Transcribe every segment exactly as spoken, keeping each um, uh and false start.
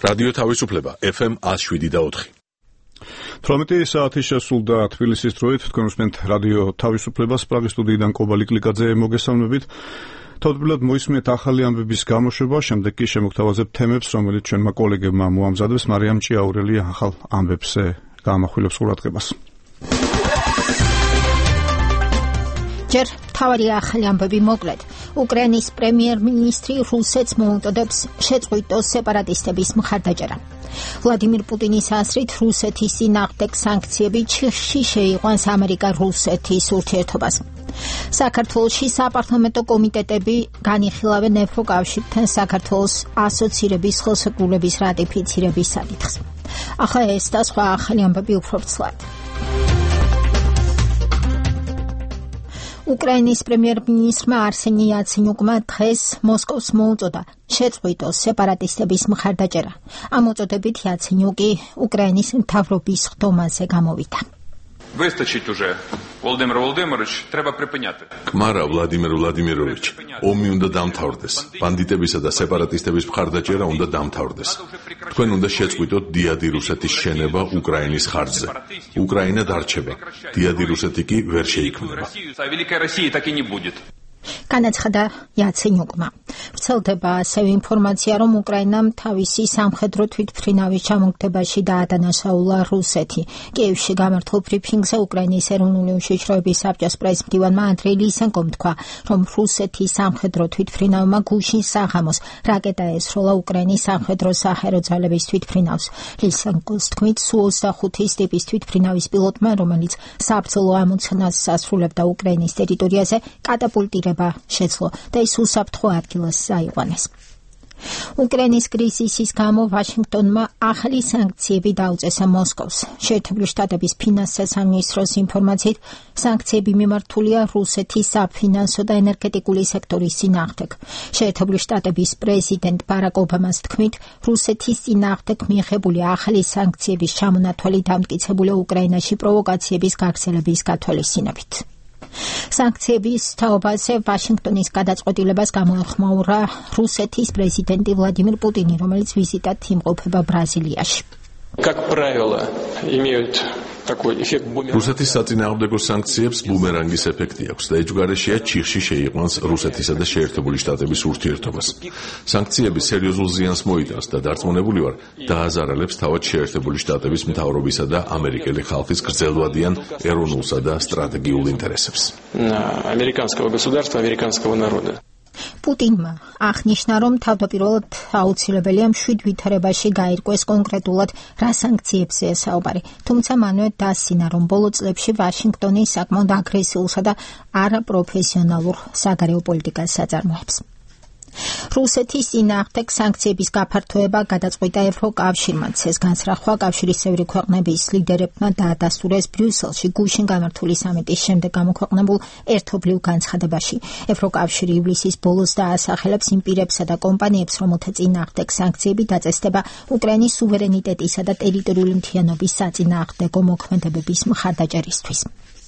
რადიო თავისუფლება ეფ ემ one oh seven და four. თვრამეტი საათი შესულდა თბილისის დროით, თქვენ უსმენთ რადიო თავისუფლებას, პრაღის სტუდიიდან კობალი კლიკაძე მოგესალმებით. თავდაპირველად მოისმენთ ახალი ამბების გამოშვება, შემდეგ კი შემოგთავაზებთ თემებს, რომელიც ჩვენმა კოლეგებმა მოამზადეს. მარიამ ჭიაურელი ახალ ამბებზე გაამახვილებს ყურადღებას. ჯერ მთავარი ახალი ამბები მოკლედ. უკრაინის პრემიერ-მინისტრი რუსეთს მოუწოდებს შეწყვიტოს სეპარატისტების მხარდაჭერა. ვლადიმირ პუტინის აზრით, რუსეთის წინააღმდეგ სანქციები ჩიხში შეიყვანს ამერიკა-რუსეთის ურთიერთობას. საქართველოში საპარლამენტო კომიტეტები განიხილავენ ევროკავშირთან საქართველოს ასოცირების ხელშეკრულების რატიფიცირების საკითხს. ახლა ეს და სხვა ახალი ამბები უფრო ვრცლად. უკრაინის პრემიერ-მინისტრმა არსენი იაცენიუკმა დღეს მოსკოვს მოუწოდა შეწყვიტოს სეპარატისტების მხარდაჭერა. ამ მოწოდებით იაცენიუკი უკრაინის მთავრობის ხდომაზე გამოვიდა. Выстачить уже, Володимир Володимирович, треба припиняти. კმარა ვლადიმერ ვლადიმიროვიჩ, ომი უნდა დამთავრდეს. ბანდიტებისა და სეპარატისტების მხარდაჭერა უნდა დამთავრდეს. თქვენ უნდა შეწყვიტოთ დიადი რუსეთის შენება უკრაინის ხარჯზე. უკრაინა დარჩება. დიადი რუსეთი კი ვერ შეიქმნება. Великой России так и не будет. განაცხადა იაცენიუკმა. ვრცელდება ასევე ინფორმაცია, რომ უკრაინამ თავისი სამხედრო თვითმფრინავის ჩამოგდებაში დაადანაშაულა რუსეთი. კიევში გამართულ ბრიფინგზე უკრაინის ეროვნული უშიშროების საბჭოს პრეზიდენტმა ანდრეი ლისენკომ თქვა, რომ რუსეთის სამხედრო თვითმფრინავმა გუშინ საღამოს რაკეტა ესროლა უკრაინის სამხედრო საჰაერო ძალების თვითმფრინავს. ლისენკოს თქმით, სუ ოცდახუთის ტიპის თვითმფრინავის პილოტმა, რომელიც საბრძოლო ამოცანას ასრულებდა უკრაინის ტერიტორიაზე, კატაპულტირება შეძლო და ის უსაფრთხო ადგილას აიყვანეს. უკრაინის კრიზისის გამო ვაშინგტონმა ახალი სანქციები დაუწესა მოსკოვს. შეერთებული შტატების ფინანსთა სამინისტროს ინფორმაციით, სანქციები მიმართულია რუსეთის საფინანსო და ენერგეტიკული სექტორის წინააღმდეგ. შეერთებული შტატების პრეზიდენტ ბარაკ ობამას თქმით, რუსეთის წინააღმდეგ მიღებული ახალი სანქციების ჩამონათვალი დამტკიცებულია უკრაინაში პროვოკაციების გაგრძელების გათვალისწინებით. სანქციების თაობაზე ვაშინგტონის გადაწყვეტილებას გამოეხმაურა რუსეთის პრეზიდენტი ვლადიმირ პუტინი, რომელიც ვიზიტად იმყოფება ბრაზილიაში. Как правило, имеют такой эффект бумеранга. რუსეთის საწინააღმდეგო სანქციებს ბუმერანგის ეფექტი აქვს და ეჯგარეშეა ჩიხში შეიყვანს რუსეთისა და შეერთებული შტატების ურთიერთობას. სანქციები სერიოზულ ზიანს მოიტანს და დარწმუნებული ვარ, დააზარალებს თავად შეერთებული შტატების მთავრობისა და ამერიკელი ხალხის გრძელვადიან ეროვნულსა და სტრატეგიულ ინტერესებს. Американского государства, американского народа. პუტინმა აღნიშნა, რომ თავდაპირველად აუცილებელია მშვიდ ვითარებაში გაირკვეს კონკრეტულად რა სანქციებზეა საუბარი, თუმცა მანვე დასცინა, რომ ბოლო წლებში ვაშინგტონი საკმაოდ აგრესიულსა და არაპროფესიონალურ საგარეო პოლიტიკას აწარმოებს. რუსეთის წინააღმდეგ სანქციების გაფართოება გადაწყვიტა ევროკავშირმაც. ეს განსრახვა კავშირის წევრი ქვეყნების ლიდერებმა დაადასტურეს ბრიუსელში გუშინ გამართული სამიტის შემდეგ გამოქვეყნებულ ერთობლივ განცხადებაში. ევროკავშირი ივლისის ბოლოს დაასახელებს იმ პირებსა და კომპანიებს, რომელთა წინააღმდეგ სანქციები დაწესდება უკრაინის სუვერენიტეტისა და ტერიტორიული მთლიანობის საწინააღმდეგო მოქმედებების მხარდაჭერისთვის.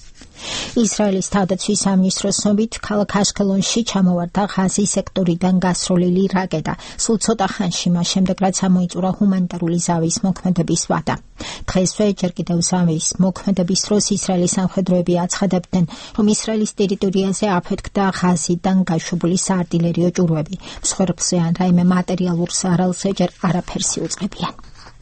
ისრაელის თავდაცვის სამინისტროს ცნობით, ქალაქ აშკელონში ჩამოვარდა ღაზის სექტორიდან გასროლილი რაკეტა. სულ ცოტა ხანში მას შემდეგ, რაც ამოიწურა ჰუმანიტარული ზავის მოქმედების ვადა. დღესვე ჯერ კიდევ ზავის მოქმედების დროს ისრაელის სამხედროები აცხადებდნენ, რომ ისრაელის ტერიტორიაზე აფეთქდა ღაზიდან გაშვებული საარტილერიო ჭურვები. მსხვერპლზე ან რაიმე მატერიალურ სარალზე ჯერ არაფერს იუწყებიან.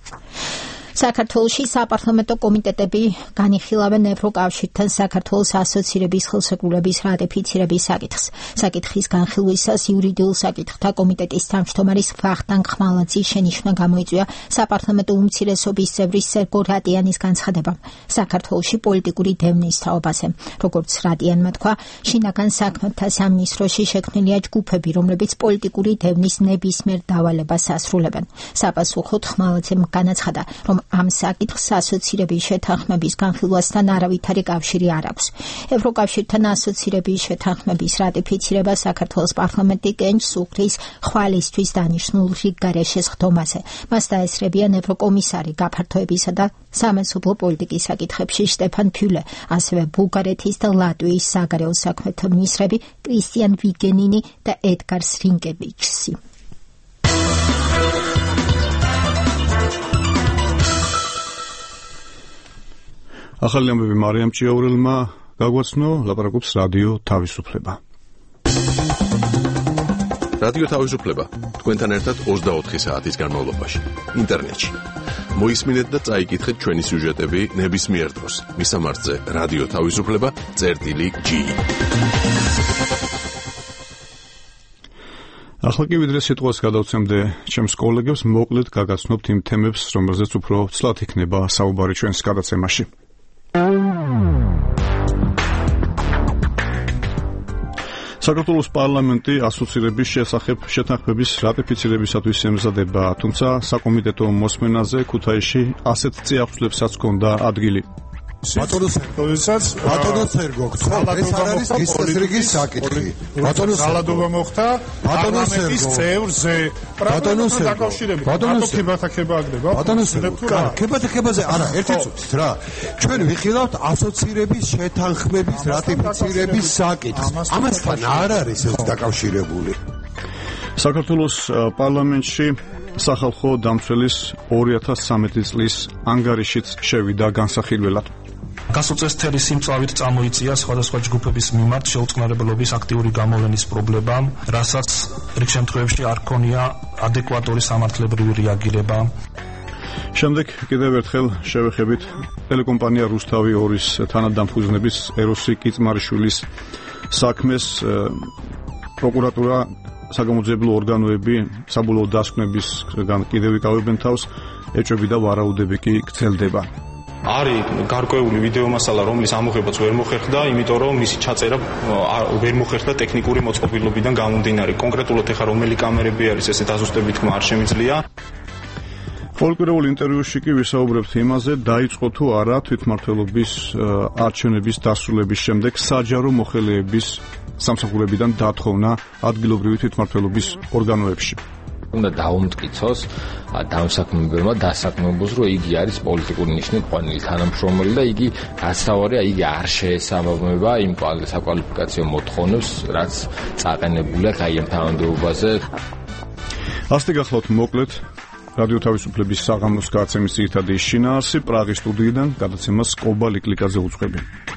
საქართველოში საპარლამენტო კომიტეტები განიხილავენ ევროკავშირთან საქართველოს ასოცირების ხელშეკრულების რატიფიცირების საკითხს. საკითხის განხილვისას იურიდიულ საკითხთა კომიტეტის თავმჯდომარის ვახტანგ ხმალაძის შენიშვნა გამოიწვია საპარლამენტო უმცირესობის წევრის სერგო რატიანის განცხადებამ საქართველოში პოლიტიკური დევნის თაობაზე. როგორც რატიანმა თქვა, შინაგან საქმეთა სამინისტროში შექმნილია ჯგუფები, რომლებიც პოლიტიკური დევნის ნებისმიერ დავალებას ასრულებენ. საპასუხოდ ხმალაძემ განაცხადა, რომ ამ საკითხს ასოცირების შეთანხმების განხილვასთან არავითარი კავშირი არ აქვს. ევროკავშირთან ასოცირების შეთანხმების რატიფიცირება საქართველოს პარლამენტი კენჭს უხდის ხვალისთვის დანიშნულ რიგგარეშეს ხდომაზე. მას დაესწრებიან ევროკომისარი გაფართოებისა და სამეზობლო პოლიტიკის საკითხებში შტეფან ფიულე, ასევე ბულგარეთის და ლატვიის საგარეო საქმეთა მინისტრები კრისტიან ვიგენინი და ედგარ სრინკევიჩსი. ახალი ამბები მარიამ ჭიაურელმა გაგვაცნო, ლაპარაკობს რადიო თავისუფლება. რადიო თავისუფლება თქვენთან ერთად ოცდაოთხი საათის განმავლობაში ინტერნეტში. მოისმინეთ და წაიკითხეთ ჩვენი სიუჟეტები ნებისმიერ დროს. მისამართზე რადიო თავისუფლება წერტილი ჯი. ახლა კი ვიდრე სიტყვას გადავცემდე ჩემს კოლეგებს, მოკლედ გაგაცნობთ იმ თემებს, რომელზეც უფრო ცლად იქნება საუბარი ჩვენს გადაცემაში. საქართველოს პარლამენტი ასოცირების შესახებ შეთანხმების რატიფიცირებისათვის ემზადება, თუმცა საკომიტეტო მოსმენაზე ქუთაისში ასეთ წიაღწლებსაც ჰქონდა ადგილი. ბატონო სერგოსაც ბატონო სერგოქ ეს არის ისტრიგის საკითხი ბატონო სალადობა მოხდა პარლამენტის წევრზე ბატონო სერგოქ ბატონო ქებათაქება აგდება ბატონო სერგოქ ქებათაქებაზე არა ერთი წუთით რა ჩვენ ვიხილავთ ასოცირების შეთანხმების რატიფიცირების საკითხს ამასთან არ არის ეს დაკავშირებული საქართველოს პარლამენტში სახალხო დამცველის ორი ათას სამეტი წლის ანგარიშიც შევიდა განსახილველად. გასუწესთელი სიმწავით წამოიწია სხვადასხვა ჯგუფების მიმართ შეუწყნარებლობის აქტიური გამოვლენის პრობლემამ, რასაც რიგ შემთხვევებში არ ქონია ადეკვატური სამართლებრივი რეაგირება. შემდეგ კიდევ ერთხელ შევეხებით ტელეკომპანია რუსთავი ორის თანადამფუძნების ეროსი კიწმარიშვილის საქმეს. პროკურატურა საგამოძიებელო ორგანოები საბოლოო დასკვნებისგან კიდევ იკავებენ თავს, ეჭვები და ვარაუდები კი გრძელდება. არის გარკვეული ვიდეო მასალა, რომლის ამოღებაც ვერ მოხერხდა, იმიტომ რომ მისი ჩაწერა ვერ მოხერხდა ტექნიკური მოწყობილობიდან გამომდინარე. კონკრეტულად ეხა რომელი კამერები არის, ესეთ აზუსტებით თქმა არ შემიძლია. ფოლკლორულ ინტერვიუში კი ვისაუბრებთ იმაზე, დაიწყო თუ არა თვითმმართველობის არჩევნების დასრულების შემდეგ საჯარო მოხელეების სამსახურებიდან დათხოვნა ადგილობრივი თვითმმართველობის ორგანოებში. უნდა დაუმტკიცოს დამსაქმებელმა დასაქმებულს, რომ იგი არის პოლიტიკური ნიშნით ყვანილი თანამშრომელი და იგი გასავალია, იგი არ შეესაბამება იმ საკვალიფიკაციო მოთხოვნებს, რაც წაყენებულია აი ამ თანამდებობაზე. ასეთი გახლავთ მოკლედ რადიო თავისუფლების საღამოს გადაცემის ძირითადი შინაარსი პრაღის სტუდიიდან გადაცემას კობა ლიკლიკაძე უძღვები.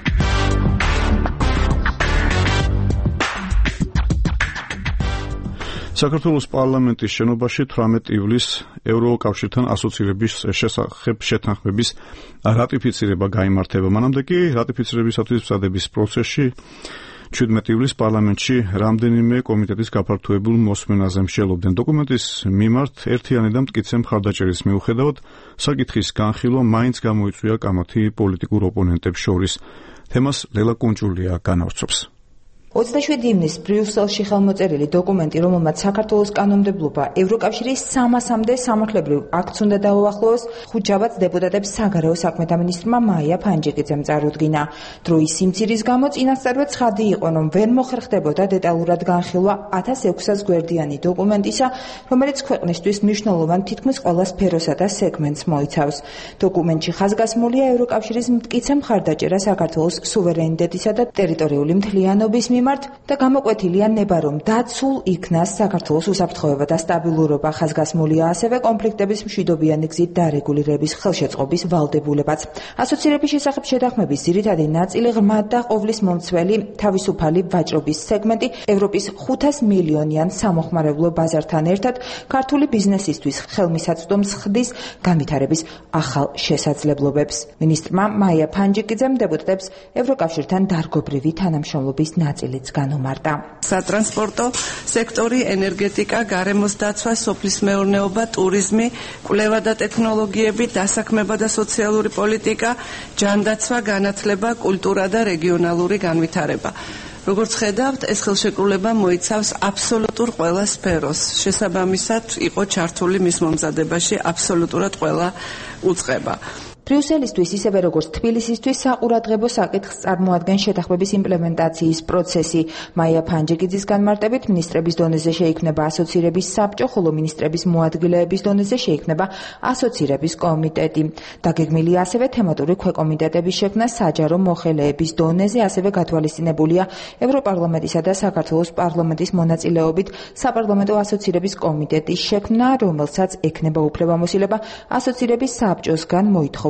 საქართველოს პარლამენტის შენობაში თვრამეტი ივლისს ევროკავშირთან ასოცირების შესახებ შეთანხმების რატიფიცირება გაიმართება. მანამდე კი რატიფიცირებისათვის მზადების პროცესში შვიდმეტი ივლისს პარლამენტში რამდენიმე კომიტეტის გაფართოებულ მოსმენაზე მსჯელობდნენ. დოკუმენტის მიმართ ერთიანი და მტკიცე მხარდაჭერის მიუხედავად საკითხის განხილვა მაინც გამოიწვია კამათი პოლიტიკურ ოპონენტებს შორის. თემას ლელა კუნჭულია განავრცობს. ოცდაშვიდი ივნისს ბრიუსელში ხელმოწერილი დოკუმენტი, რომელმაც საქართველოს კანონმდებლობა ევროკავშირის სამასამდე სამართლებრივ აქტს უნდა დაუახლოვოს, ხუთჯაბაც დეპუტატებს საგარეო საქმეთა მინისტრმა მაია ფანჯიკიძემ წარუდგინა. დროის სიმცირის გამო წინასწარვე ცხადი იყო, რომ ვერ მოხერხდებოდა დეტალურად განხილვა ათას ექვსას გვერდიანი დოკუმენტისა, რომელიც ქვეყნისთვის მნიშვნელოვან თითქმის ყველა სფეროსა და სეგმენტს მოიცავს. დოკუმენტში ხაზგასმულია ევროკავშირის მტკიცე მხარდაჭერა საქართველოს სუვერენიტეტისა და ტერიტორიული მთლიანობის და გამოკვეთილია ნება, რომ დაცულ იქნას საქართველოს უსაფრთხოება და სტაბილურობა. ხაზგასმულია ასევე კონფლიქტების მშვიდობიანი გზით დარეგულირების ხელშეწყობის ვალდებულებაც. ასოცირების შესახებ შეთანხმების ძირითადი ნაწილი ღრმად და ყოვლის მომცველი თავისუფალი ვაჭრობის სეგმენტი ევროპის ხუთას მილიონიან სამოხმარებლო ბაზართან ერთად ქართული ბიზნესისთვის ხელმისაწვდომს ხდის განვითარების ახალ შესაძლებლობებს. მინისტრმა მაია ფანჯიკიძემ დეპუტატებს ევროკავშირთან დარგობრივი თანამშრომლობის ნაწილი განუმარტა. სატრანსპორტო სექტორი, ენერგეტიკა, გარემოს დაცვა, სოფლის მეურნეობა, ტურიზმი, კვლევა და ტექნოლოგიები, დასაქმება და სოციალური პოლიტიკა, ჯანდაცვა, განათლება, კულტურა და რეგიონალური განვითარება. როგორც ხედავთ, ეს ხელშეკრულება მოიცავს აბსოლუტურ ყველა სფეროს. შესაბამისად, იყო ჩართული მის მომზადებაში აბსოლუტურად ყველა უწყება. ბრიუსელისთვის, ისევე როგორც თბილისისთვის საყურადღებო საკითხს წარმოადგენს შეთანხმების იმპლემენტაციის პროცესი. მაია ფანჯიკიძის განმარტებით, მინისტრების დონეზე შეიქმნება ასოცირების საბჭო, ხოლო მინისტრების მოადგილეების დონეზე შეიქმნება ასოცირების კომიტეტი. დაგეგმილია ასევე თემატური ქვეკომიტეტების შექმნა საჯარო მოხელეების დონეზე, ასევე გათვალისწინებულია ევროპარლამენტისა და საქართველოს პარლამენტის მონაწილეობით საპარლამენტო ასოცირების კომიტეტის შექმნა, რომელსაც ექნება უფლებამოსილება ასოცირების საბჭოსგან მოითხოვოს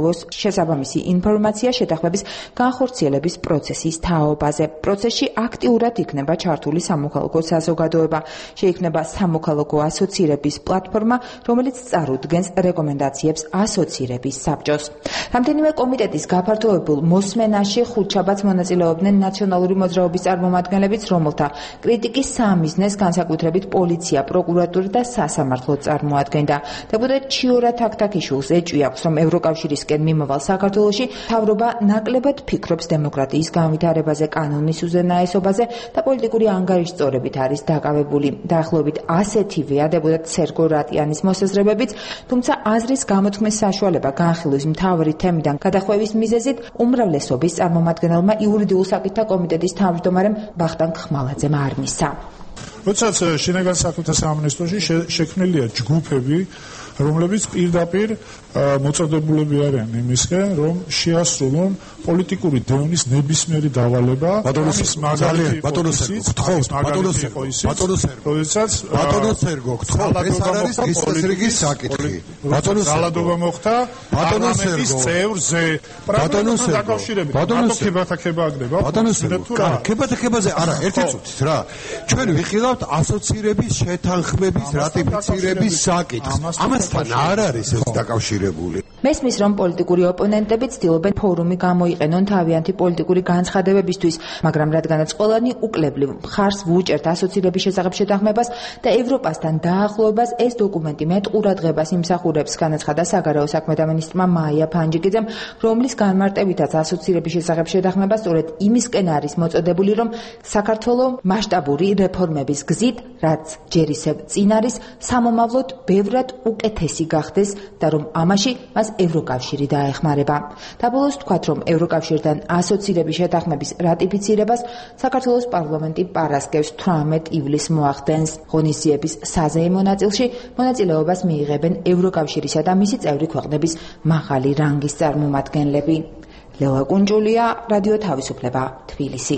საქართველოს შესაბამისი ინფორმაცია შეთანხმების განხორციელების პროცესის თაობაზე. პროცესში აქტიურად იქნება ჩართული სამოქალაქო საზოგადოება. შეიქმნება სამოქალაქო ასოცირების პლატფორმა, რომელიც წარუდგენს რეკომენდაციებს ასოცირების საბჭოს. რამდენიმე კომიტეტის გაფართოებულ მოსმენაში ხუთშაბათს მონაწილეობდნენ ნაციონალური მოძრაობის წარმომადგენლებიც, რომელთა კრიტიკის საამიზნეს განსაკუთრებით პოლიცია, პროკურატურა და სასამართლო წარმოადგენდა. დეპუტატ ჩიორა თაქთაქიშვილს ეჭვი აქვს, რომ ევროკავშირისკენ მიმავალ საქართველოში მთავრობა ნაკლებად ფიქრობს დემოკრატიის განვითარებაზე, კანონის უზენაესობაზე და პოლიტიკური ანგარიშწორებით არის დაკავებული. დაახლოებით ასეთივეა დეპუტატ სერგო რატიანის მოსაზრებებიც, თუმცა აზრის გამოთქმის საშუალება განხილვის მთავარი თემიდან გადახვევის მიზეზით უმრავლესობის წარმომადგენელმა იურიდიულ საკითხთა კომიტეტის თავმჯდომარემ ბახტანგ ხმალაძემ არ მისცა. როდესაც შინაგან საქმეთა სამინისტროში შექმნილია ჯგუფები, რომლებიც პირდაპირ მოწოდებულები არიან იმისკენ, რომ შეასრულონ პოლიტიკური დევნის ნებისმიერი დავალება. ბატონოს მაგალითი ბატონო სერგო, გთხოვთ, ბატონო სერგო, ბატონო სერგო, როდესაც ბატონო სერგო, გთხოვთ, ეს არ არის დისკუსიის საკითხი. ბატონო ძალადობა მოხდა პარლამენტის წევრზე, პრობლემასთან დაკავშირებით. ბატონო ქებათაქება აგდება. ბატონო სერგო, ქებათაქებაზე არა, ერთი წუთით რა. ჩვენ ვიხილავთ ასოცირების შეთანხმების რატიფიცირების საკითხს. ამასთან არ არის ეს დაკავშირებული. მესმის, რომ პოლიტიკური ოპონენტები ცდილობენ ფორუმი გამოიყენონ თავიანთი პოლიტიკური განცხადებებისთვის, მაგრამ რადგანაც ყველანი უკლებლივ მხარს ვუჭერთ ასოცირების შესახებ შეთანხმებას და ევროპასთან დაახლოებას, ეს დოკუმენტი მეტ ყურადღებას იმსახურებს, განაცხადა საგარეო საქმეთა მინისტრმა მაია ფანჯიკიძემ, რომლის განმარტებითაც ასოცირების შესახებ შეთანხმება სწორედ იმისკენ არის მოწოდებული, რომ საქართველო მასშტაბური რეფორმების გზით, რაც ჯერ ისევ წინ არის, სამომავლოდ ბევრად უკეთესი გახდეს და რომ ამაში მას ევროკავშირი დაეხმარება. დაბოლოს თქვათ, რომ ევროკავშირთან ასოცირების შეთანხმების რატიფიცირებას საქართველოს პარლამენტი პარასკევს თვრამეტ ივლისს მოახდენს. ღონისძიების საზეიმო ნაწილში მონაწილეობას მიიღებენ ევროკავშირისა და მისი წევრი ქვეყნების მაღალი რანგის წარმომადგენლები. ლელა კუნჯულია, რადიო თავისუფლება, თბილისი.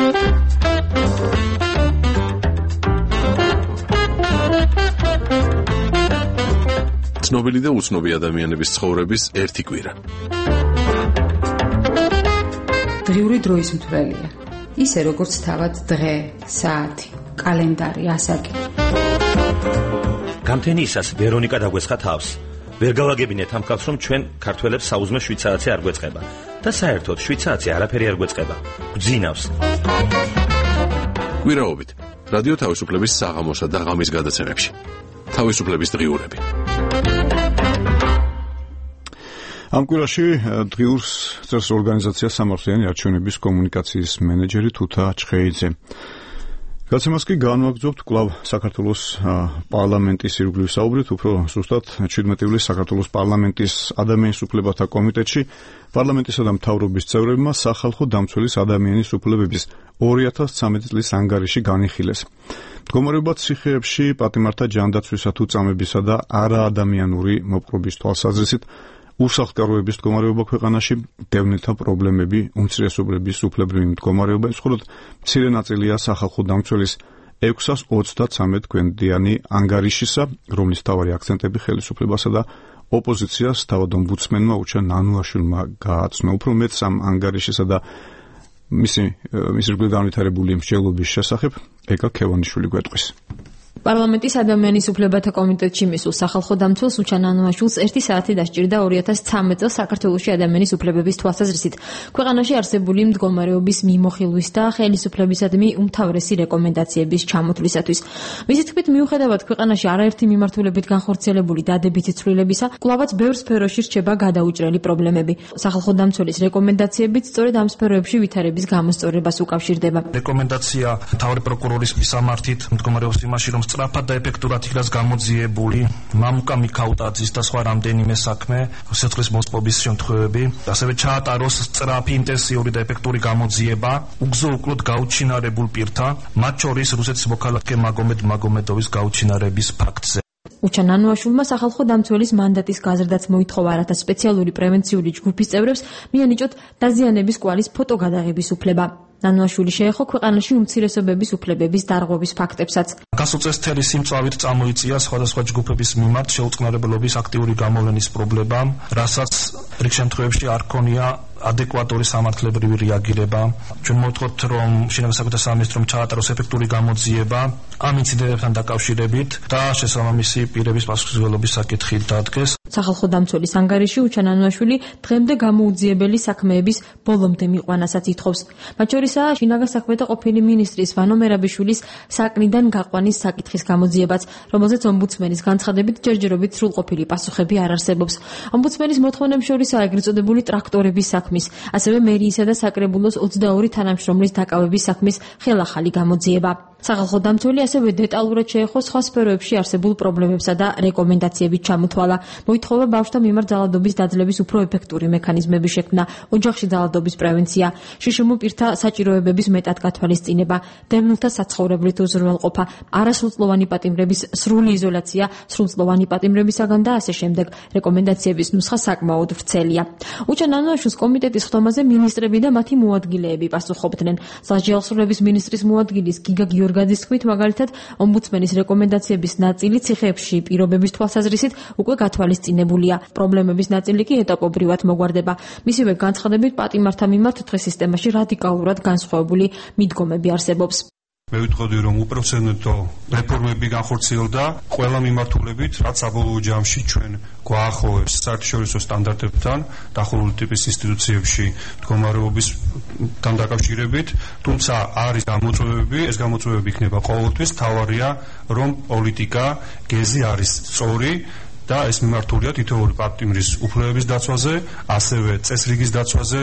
ცნობილი და უცნობი ადამიანების ცხოვრების ერთი კვირა. დღიური დროის მთვრელია. ისე როგორც თავად დღე, საათი, კალენდარი, ასაკი. გამთენიისას ვერონიკა დაგვესხა თავს. ვერ გავაგებინეთ ამ ხალხს, რომ ჩვენ ქართველებს საუზმე შვიცარიცი არ გვეწყება და საერთოდ შვიცარიცი არაფერი არ გვეწყება. გძინავს. კვირაობით რადიო თავისუფლების საღამოსა და ღამის გადაცემებში. თავისუფლების დღიურები. ამ კვირაში დღიურს წერს ორგანიზაცია სამართლიანი არჩევნების კომუნიკაციის მენეჯერი თუთა ჩხეიძე. გაცემას კი განვაგრძობთ კვლავ საქართველოს პარლამენტის ირგვლივ საუბრით, უფრო ზუსტად შვიდმეტი ივლისს საქართველოს პარლამენტის ადამიანის უფლებათა კომიტეტში პარლამენტისა და მთავრობის წევრებმა სახალხო დამცველის ადამიანის უფლებების ორი ათას ცხრამეტი წლის ანგარიში განიხილეს. მდგომარეობა ციხეებში პატიმართა ჯანდაცვისა თუ წამებისა და არაადამიანური მოპყრობის თვალსაზრისით უსახლკაროების მდგომარეობა ქვეყანაში, დევნილთა პრობლემები, უმცირესობების უფლებრივი მდგომარეობა, მხოლოდ მცირე ნაწილია სახალხო დამცველის ექვსას ოცდათსამეტ გვერდიანი ანგარიშისა, რომლის მთავარი აქცენტები ხელისუფლებასა და ოპოზიციას თავად ომბუდსმენმა უჩა ნანუაშვილმა გააცნო. უფრო მეტს ამ ანგარიშისა და მისი მის ირგვლივ განვითარებული მსჯელობის შესახებ ეკა ქევანიშვილი გვეტყვის. პარლამენტის ადამიანის უფლებათა კომიტეტში მისულ სახალხო დამცველს უჩა ნანუაშვილს ერთი საათი დასჭირდა ორი ათას ცხრამეტ წელს საქართველოში ადამიანის უფლებების თვალსაზრისით ქვეყანაში არსებული მდგომარეობის მიმოხილვის და ხელისუფლებისადმი უმთავრესი რეკომენდაციების ჩამოთვლისათვის. მისი თქმით, მიუხედავად ქვეყანაში არაერთი მიმართულებით განხორციელებული დადებითი ცვლილებისა, კვლავაც ბევრ სფეროში რჩება გადაუჭრელი პრობლემები. სახალხო დამცველის რეკომენდაციებით სწორედ ამ სფეროებში ვითარების გამოსწორებას უკავშირდება. რეკომენდაცია მთავარი პროკურორის მისამართით მდგომარეობის იმაში, რომ სწრაფად და ეფექტურად იქნას გამოძიებული მამუკა მიქაუტაძის და სხვა რამდენიმე საქმე, სიცხლის მოსპობის შემთხვევები, ასევე ჩაატაროს სწრაფი, ინტენსიური და ეფექტური გამოძიება უგზო უკლოდ გაუჩინარებულ პირთა, მათ შორის რუსეთის მოქალაქე მაგომედ მაგომედოვის გაუჩინარების ფაქტზე. უჩა ნანუაშვილმა სახალხო დამცველის მანდატის გაზრდაც მოითხოვა, რათა სპეციალური პრევენციული ჯგუფის წევრებს მიანიჭოთ დაზიანების კვალის ფოტოგადაღების უფლება. ნანუაშვილი შეეხო ქვეყანაში უმცირესობების უფლებების დარღვევის ფაქტებსაც. გასულ წელს სიმწავით წამოიწია სხვადასხვა ჯგუფების მიმართ შეუწყნარებლობის აქტიური გამოვლენის პრობლემა, რასაც რიგ შემთხვევებში არ ქონია ადეკვატური სამართლებრივი რეაგირება. ჩვენ მოვთხოვთ, რომ შინაგან საქმეთა სამინისტრომ ჩაატაროს ეფექტური გამოძიება ამ ინციდენტებთან დაკავშირებით და შესაბამისი პირების პასუხისმგებლობის საკითხი დადგეს. სახალხო დამცველის ანგარიში უჩან ანუაშვილი დღემდე გამოუძიებელი საქმეების ბოლომდე მიყვანასაც ითხოვს. მათ შორისაა შინაგან საქმეთა ყოფილი მინისტრის ვანო მერაბიშვილის საკნიდან გაყვანის საკითხის გამოძიებაც, რომელზეც ომბუდსმენის განცხადებით ჯერჯერობით სრულყოფილი პასუხები არ არსებობს. ომბუდსმენის მოთხოვნებს შორისაა ეგრეთ წოდებული ტრაქტორების საქმის, ასევე მერიისა და საკრებულოს ოცდაორი თანამშრომლის დაკავების საქმის ხელახალი გამოძიება. სახალხო დამცველი ასევე დეტალურად შეეხო სხვა სფეროებში არსებულ პრობლემებსა და რეკომენდაციებით ჩამოთვალა. მოითხოვა ბავშვთა მიმართ ძალადობის დაძლევის უფრო ეფექტური მექანიზმების შექმნა, ოჯახში ძალადობის პრევენცია, შიშიმო პირთა საჭიროებების მეტად გათვალისწინება, დევნილთა საცხოვრებლით უზრუნველყოფა, არასრულწლოვანი პატიმრების სრული იზოლაცია, სრულწლოვანი პატიმრებისაგან და ასე შემდეგ. რეკომენდაციების ნუსხა საკმაოდ ვრცელია. უჩან ანუაშვილის კომიტეტის ხდომაზე მინისტრები და მათი მოადგილეები პასუხობდნენ. საჯავსრების მინისტრის მოადგილის გიგა გიორგაძის თქმით, მაგალითად, ომბუდსმენის რეკომენდაციების ნაწილი ციხეებში პირობების თვალსაზრისით უკვე გათვალისწინებულია. პრობლემების ნაწილი კი ეტაპობრივად მოგვარდება. მისივე განცხადებით, პატიმართა მიმართ დღეს სისტემაში რადიკალურად განსხვავებული მიდგომები არსებობს. მე ვიტყოდი, რომ უპროცედენტო რეფორმები განხორციელდა ყველა მიმართულებით, რაც საბოლოო ჯამში ჩვენ გვაახლოვებს საერთაშორისო სტანდარტებთან დახურული ტიპის ინსტიტუციებში მდგომარეობისთან დაკავშირებით, თუმცა არის გამოწვევები, ეს გამოწვევები იქნება ყოველთვის, თავარია, რომ პოლიტიკა გეზი არის სწორი და ეს მიმართულია თითოეული პატიმრის უფლებების დაცვაზე, ასევე წესრიგის დაცვაზე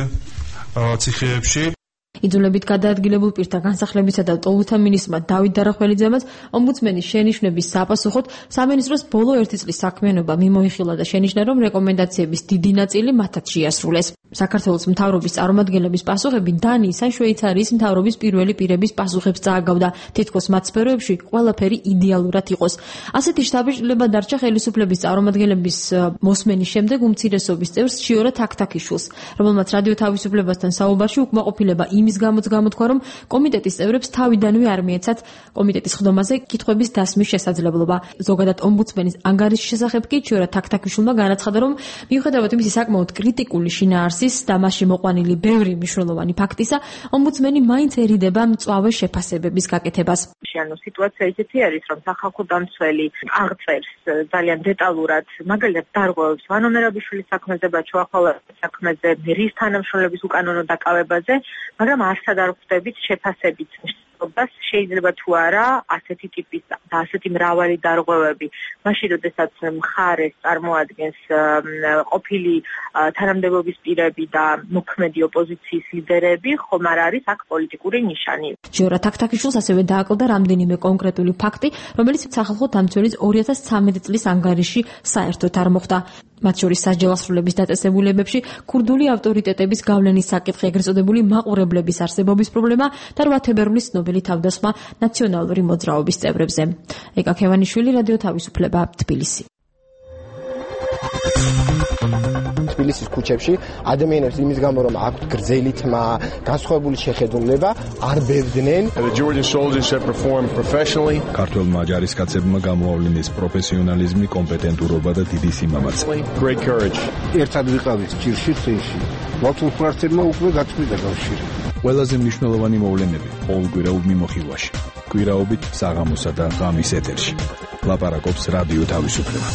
ციხეებში. იძულებით გადაადგილებულ პირთა განსახლებისა და ტოლთა მინისტრმა დავით დარახველიძემაც ომბუდსმენის შენიშვნების საპასუხოდ სამინისტროს ბოლო ერთი წლის საქმიანობა მიმოიხილა და შენიშნა, რომ რეკომენდაციების დიდი ნაწილი მათაც შეასრულეს. საქართველოს მთავრობის წარმომადგენლების პასუხები დანიის ან შვეიცარიის მთავრობის პირველი პირების პასუხებს წააგავდა, თითქოს მათ სფეროებში ყველაფერი იდეალურად იყოს. ასეთი შთაბეჭდილება დარჩა ხელისუფლების წარმომადგენლების მოსმენის შემდეგ უმცირესობის წევრს შიორა თაქთაქიშვილს, რომელმაც რადიო თავისუფლებასთან საუბარში უკმაყოფილება იმის გამოც გამოთქვა, რომ კომიტეტის წევრებს თავიდანვე არ მიეცათ კომიტეტის ხდომაზე კითხვების დასმის შესაძლებლობა. ზოგადად ომბუდსმენის ანგარიშის შესახებ კი შიორა თაქთაქიშვილმა განაცხადა, რომ მიუხედავად იმისი საკმაოდ კრიტიკული შინაარსის და მასში მოყვანილი ბევრი მნიშვნელოვანი ფაქტისა, ომბუდსმენი მაინც ერიდება მწვავე შეფასებების გაკეთებას. ანუ სიტუაცია ისეთი არის, რომ სახალხო დამცველი აღწერს ძალიან დეტალურად, მაგალითად დარღვევებს ვანო მერაბიშვილის საქმეზე, ბაჩუახალაძის საქმეზე, მერის თანამშრომლების უკანონო დაკავებაზე, მაგრამ არსად არ ხვდებით შეფასებით. შეიძლება თუ არა ასეთი ტიპის და ასეთი მრავალი დარღვევები, მაშინ როდესაც მხარეს წარმოადგენს ყოფილი თანამდებობის პირები და მოქმედი ოპოზიციის ლიდერები, ხომ არ არის აქ პოლიტიკური ნიშანი. ჟორა თაქთაქიშვილს ასევე დააკლდა რამდენიმე კონკრეტული ფაქტი, რომელიც სახალხო დამცველის ორი ათას ცხრამეტი წლის ანგარიში საერთოდ არ მოხვდა. მათ შორის სასჯელასრულების დაწესებულებებში ქურდული ავტორიტეტების გავლენის საკითხი, ეგრეთ წოდებული მაყურებლების არსებობის პრობლემა და რვა თებერვლის ცნობილი თავდასხმა ნაციონალური მოძრაობის წევრებზე. ეკა ქევანიშვილი, რადიო თავისუფლება, თბილისი. თბილისის ქუჩებში ადამიანებს იმის გამო, რომ აქვთ გრძელი თმა, განსხვავებული შეხედულება, არ ბევდნენ. ქართველმა ჯარისკაცებმა გამოავლინეს პროფესიონალიზმი, კომპეტენტურობა და დიდი სიმამაცე. ერთად ვიყავით ჭირში წინში. ლათულფრარცებმა უკვე გაწყვიტა კავშირი. ყველაზე მნიშვნელოვანი მოვლენები ყოველ კვირაულ მიმოხილვაში. კვირაობით საღამოსა და ღამის ეთერში. ლაპარაკობს რადიო თავისუფლება.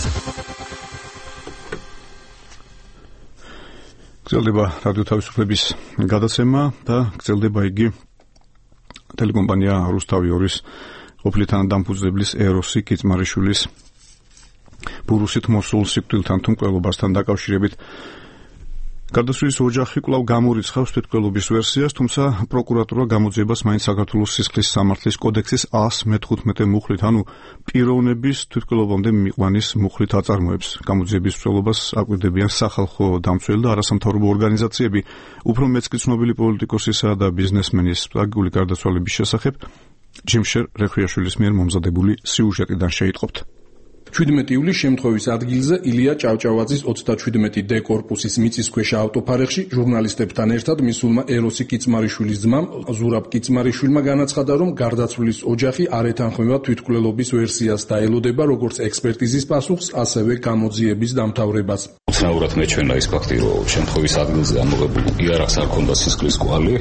გრძელდება რადიო თავისუფლების გადაცემა და გრძელდება იგი ტელეკომპანია რუსთავი ორის ყოფილი თანადამფუძნებლის ეროსი კიწმარიშვილის ბურუსით მოსულ სიკვდილთან თუ მკვლელობასთან დაკავშირებით. გარდაცვლილის ოჯახი კვლავ გამორიცხავს თვითმკვლელობის ვერსიას, თუმცა პროკურატურა გამოძიებას მაინც საქართველოს სისხლის სამართლის კოდექსის ას მეთერთმეტე მუხლით, ანუ პიროვნების თვითმკვლელობამდე მიყვანის მუხლით აწარმოებს. გამოძიების მკვლელობას აკვირდებიან სახალხო დამცველი და არასამთავრობო ორგანიზაციები. უფრო მეც კი ცნობილი პოლიტიკოსისა და ბიზნესმენის ტრაგიკული გარდაცვალების შესახებ ჯიმშერ რეხვიაშვილის მიერ მომზადებული სიუჟეტიდან შეიტყობთ. ჩვიდმეტი ივლისს შემთხვევის ადგილზე ილია ჭავჭავაძის ოცდაჩვიდმეტი დე კორპუსის მიწისქვეშა ავტოფარეხში ჟურნალისტებთან ერთად მისულმა ეროსი კიცმარიშვილის ძმამ ზურაბ კიცმარიშვილმა განაცხადა, რომ გარდაცვლილის ოჯახი არ ეთანხმება თვითმკვლელობის ვერსიას და ელოდება როგორც ექსპერტიზის პასუხს, ასევე გამოძიების დამთავრებას. უცნაურად მეჩვენა ის ფაქტი, რომ შემთხვევის ადგილზე ამოღებულ იარაღს არ ჰქონდა სისხლის კვალი.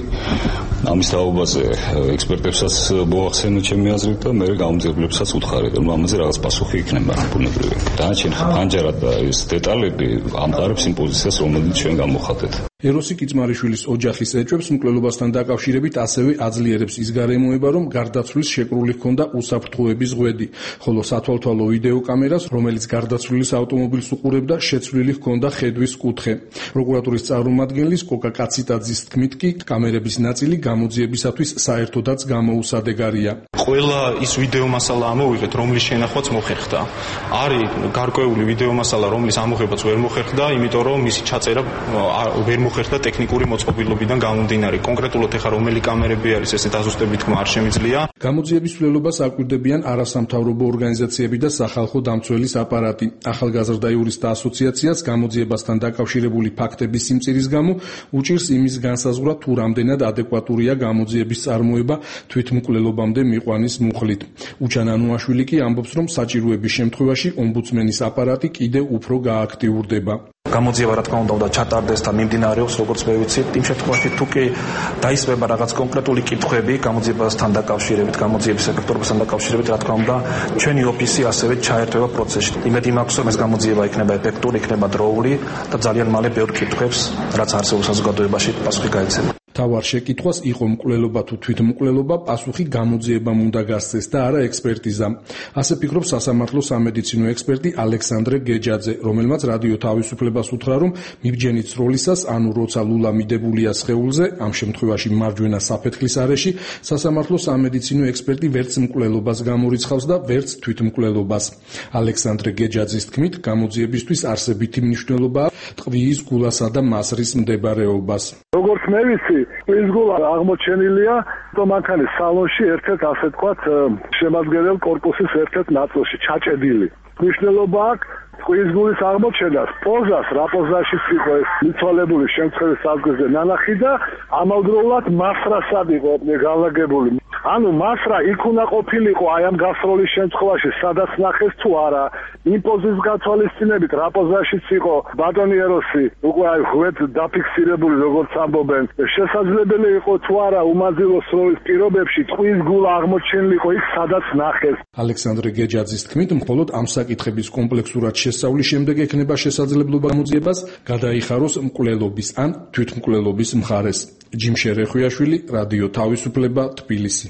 ამის თაობაზე ექსპერტებსაც მოახსენა ჩემი აზრით და მე გამომძიებლებსაც უთხარი, რომ ამაზე რაღაც პასუხი იქნება ბუნებრივი. დანარჩენ ხანჯარად და ეს დეტალები ამყარებს იმ პოზიციას, რომელიც ჩვენ გამოვხატეთ. ეროსი კიცმარიშვილის ოჯახის ეჭვებს მკვლელობასთან დაკავშირებით ასევე აძლიერებს ის გარემოება, რომ გარდაცვლის შეკრული ჰქონდა უსაფრთხოების ღვედი, ხოლო სათვალთვალო ვიდეო კამერას, რომელიც გარდაცვლილის ავტომობილს უყურებდა, შეცვლილი ჰქონდა ხედვის კუთხე. პროკურატურის წარმომადგენლის კოკა კაციტაძის თქმით კი კამერების ნაწილი გამოძიებისათვის საერთოდაც გამოუსადეგარია. ყველა ის ვიდეო მასალა ამოვიღეთ, რომლის შენახვაც მოხერხდა. არის გარკვეული ვიდეო მასალა, რომლის ამოღებაც ვერ მოხერხდა, იმიტომ რომ მისი ჩაწერა ვერ მოხერხდა ტექნიკური მოწყობილობიდან გამომდინარე. კონკრეტულად ეხა რომელი კამერები არის, ესე დაზუსტებით თქმა არ შემიძლია. გამოძიების ცვლილებას აკვირდებიან არასამთავრობო ორგანიზაციები და სახალხო დამცველის აპარატი. ახალგაზრდა იურისტთა ასოციაციაც გამოძიებასთან დაკავშირებული ფაქტების სიმწირის გამო უჭირს იმის განსაზღვრა, თუ რამდენად ადეკვატურია გამოძიების წარმოება თვითმკვლელობამდე მიყვანის მუხლით. უჩან ანუაშვილი კი ამბობს, რომ საჭიროების შემთხვევაში ომბუდსმენის აპარატი კიდევ უფრო გააქტიურდება. გამოძიება რა თქმა უნდა უნდა ჩატარდეს და მიმდინარეობს, როგორც მე ვიცი, იმ შემთხვევაში თუ კი დაისვება რაღაც კონკრეტული კითხვები გამოძიებასთან დაკავშირებით, გამოძიების ეფექტურობასთან დაკავშირებით, რა თქმა უნდა, ჩვენი ოფისი ასევე ჩაერთვება პროცესში. იმედი მაქვს, რომ ეს გამოძიება იქნება ეფექტური, იქნება დროული და ძალიან მალე ბევრ კითხვებს, რაც არსებობს საზოგადოებაში, პასუხი გაეცემა. თავარ შეკითხვას იყო მკვლელობა თუ თვითმკვლელობა, პასუხი გამოძიებამ უნდა გასცეს და არა ექსპერტიზა. ასე ფიქრობს სასამართლო სამედიცინო ექსპერტი ალექსანდრე გეჯაძე, რომელმაც რადიო თავისუფლებას უთხრა, რომ მიბჯენი ცროლისას, ანუ როცა ლულა მიდებულია სხეულზე, ამ შემთხვევაში მარჯვენა საფეთქლის არეში, სასამართლო სამედიცინო ექსპერტი ვერც მკვლელობას გამორიცხავს და ვერც თვითმკვლელობას. ალექსანდრე გეჯაძის თქმით, გამოძიებისთვის არსებითი მნიშვნელობაა ტყვიის გულასა და მასრის მდებარეობას. როგორც მე ვიცი, ტყვის გულა აღმოჩენილია მანქანის სალონში ერთ-ერთ ასე თქვათ შემადგენელ კორპუსის ერთ-ერთ ნაწილში ჩაჭედილი. მნიშვნელობა აქვს ტყვის გულის აღმოჩენას, პოზას, რა პოზაშიც იყო ეს მიცვალებული შემთხვევის ადგილზე ნანახი და ამავდროულად მასრასად იყო განლაგებული. ანუ მასრა იქ უნდა ყოფილიყო აი ამ გასროლის შემთხვევაში, სადაც ნახეს თუ არა. იმ პოზის გათვალისწინებით რა პოზაშიც იყო ბატონი ეროსი, უკვე აი ღვეთ დაფიქსირებული, როგორც ამბობენ. შესაძლებელი იყო თუ არა უმაძილო სროლის პირობებში ტყვის გულა აღმოჩენილიყო იქ, სადაც ნახეს. ალექსანდრე გეჯაძის თქმით, მხოლოდ ამ საკითხების კომპლექსურად შესწავლის შემდეგ ექნება შესაძლებლობა გამოძიებას გადაიხაროს მკვლელობის ან თვითმკვლელობის მხარეს. ჯიმ შერეხვიაშვილი, რადიო თავისუფლება, თბილისი.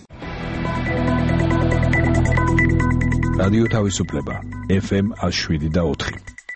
რადიო თავისუფლება, ეფ ემ ათი შვიდი და ოთხი.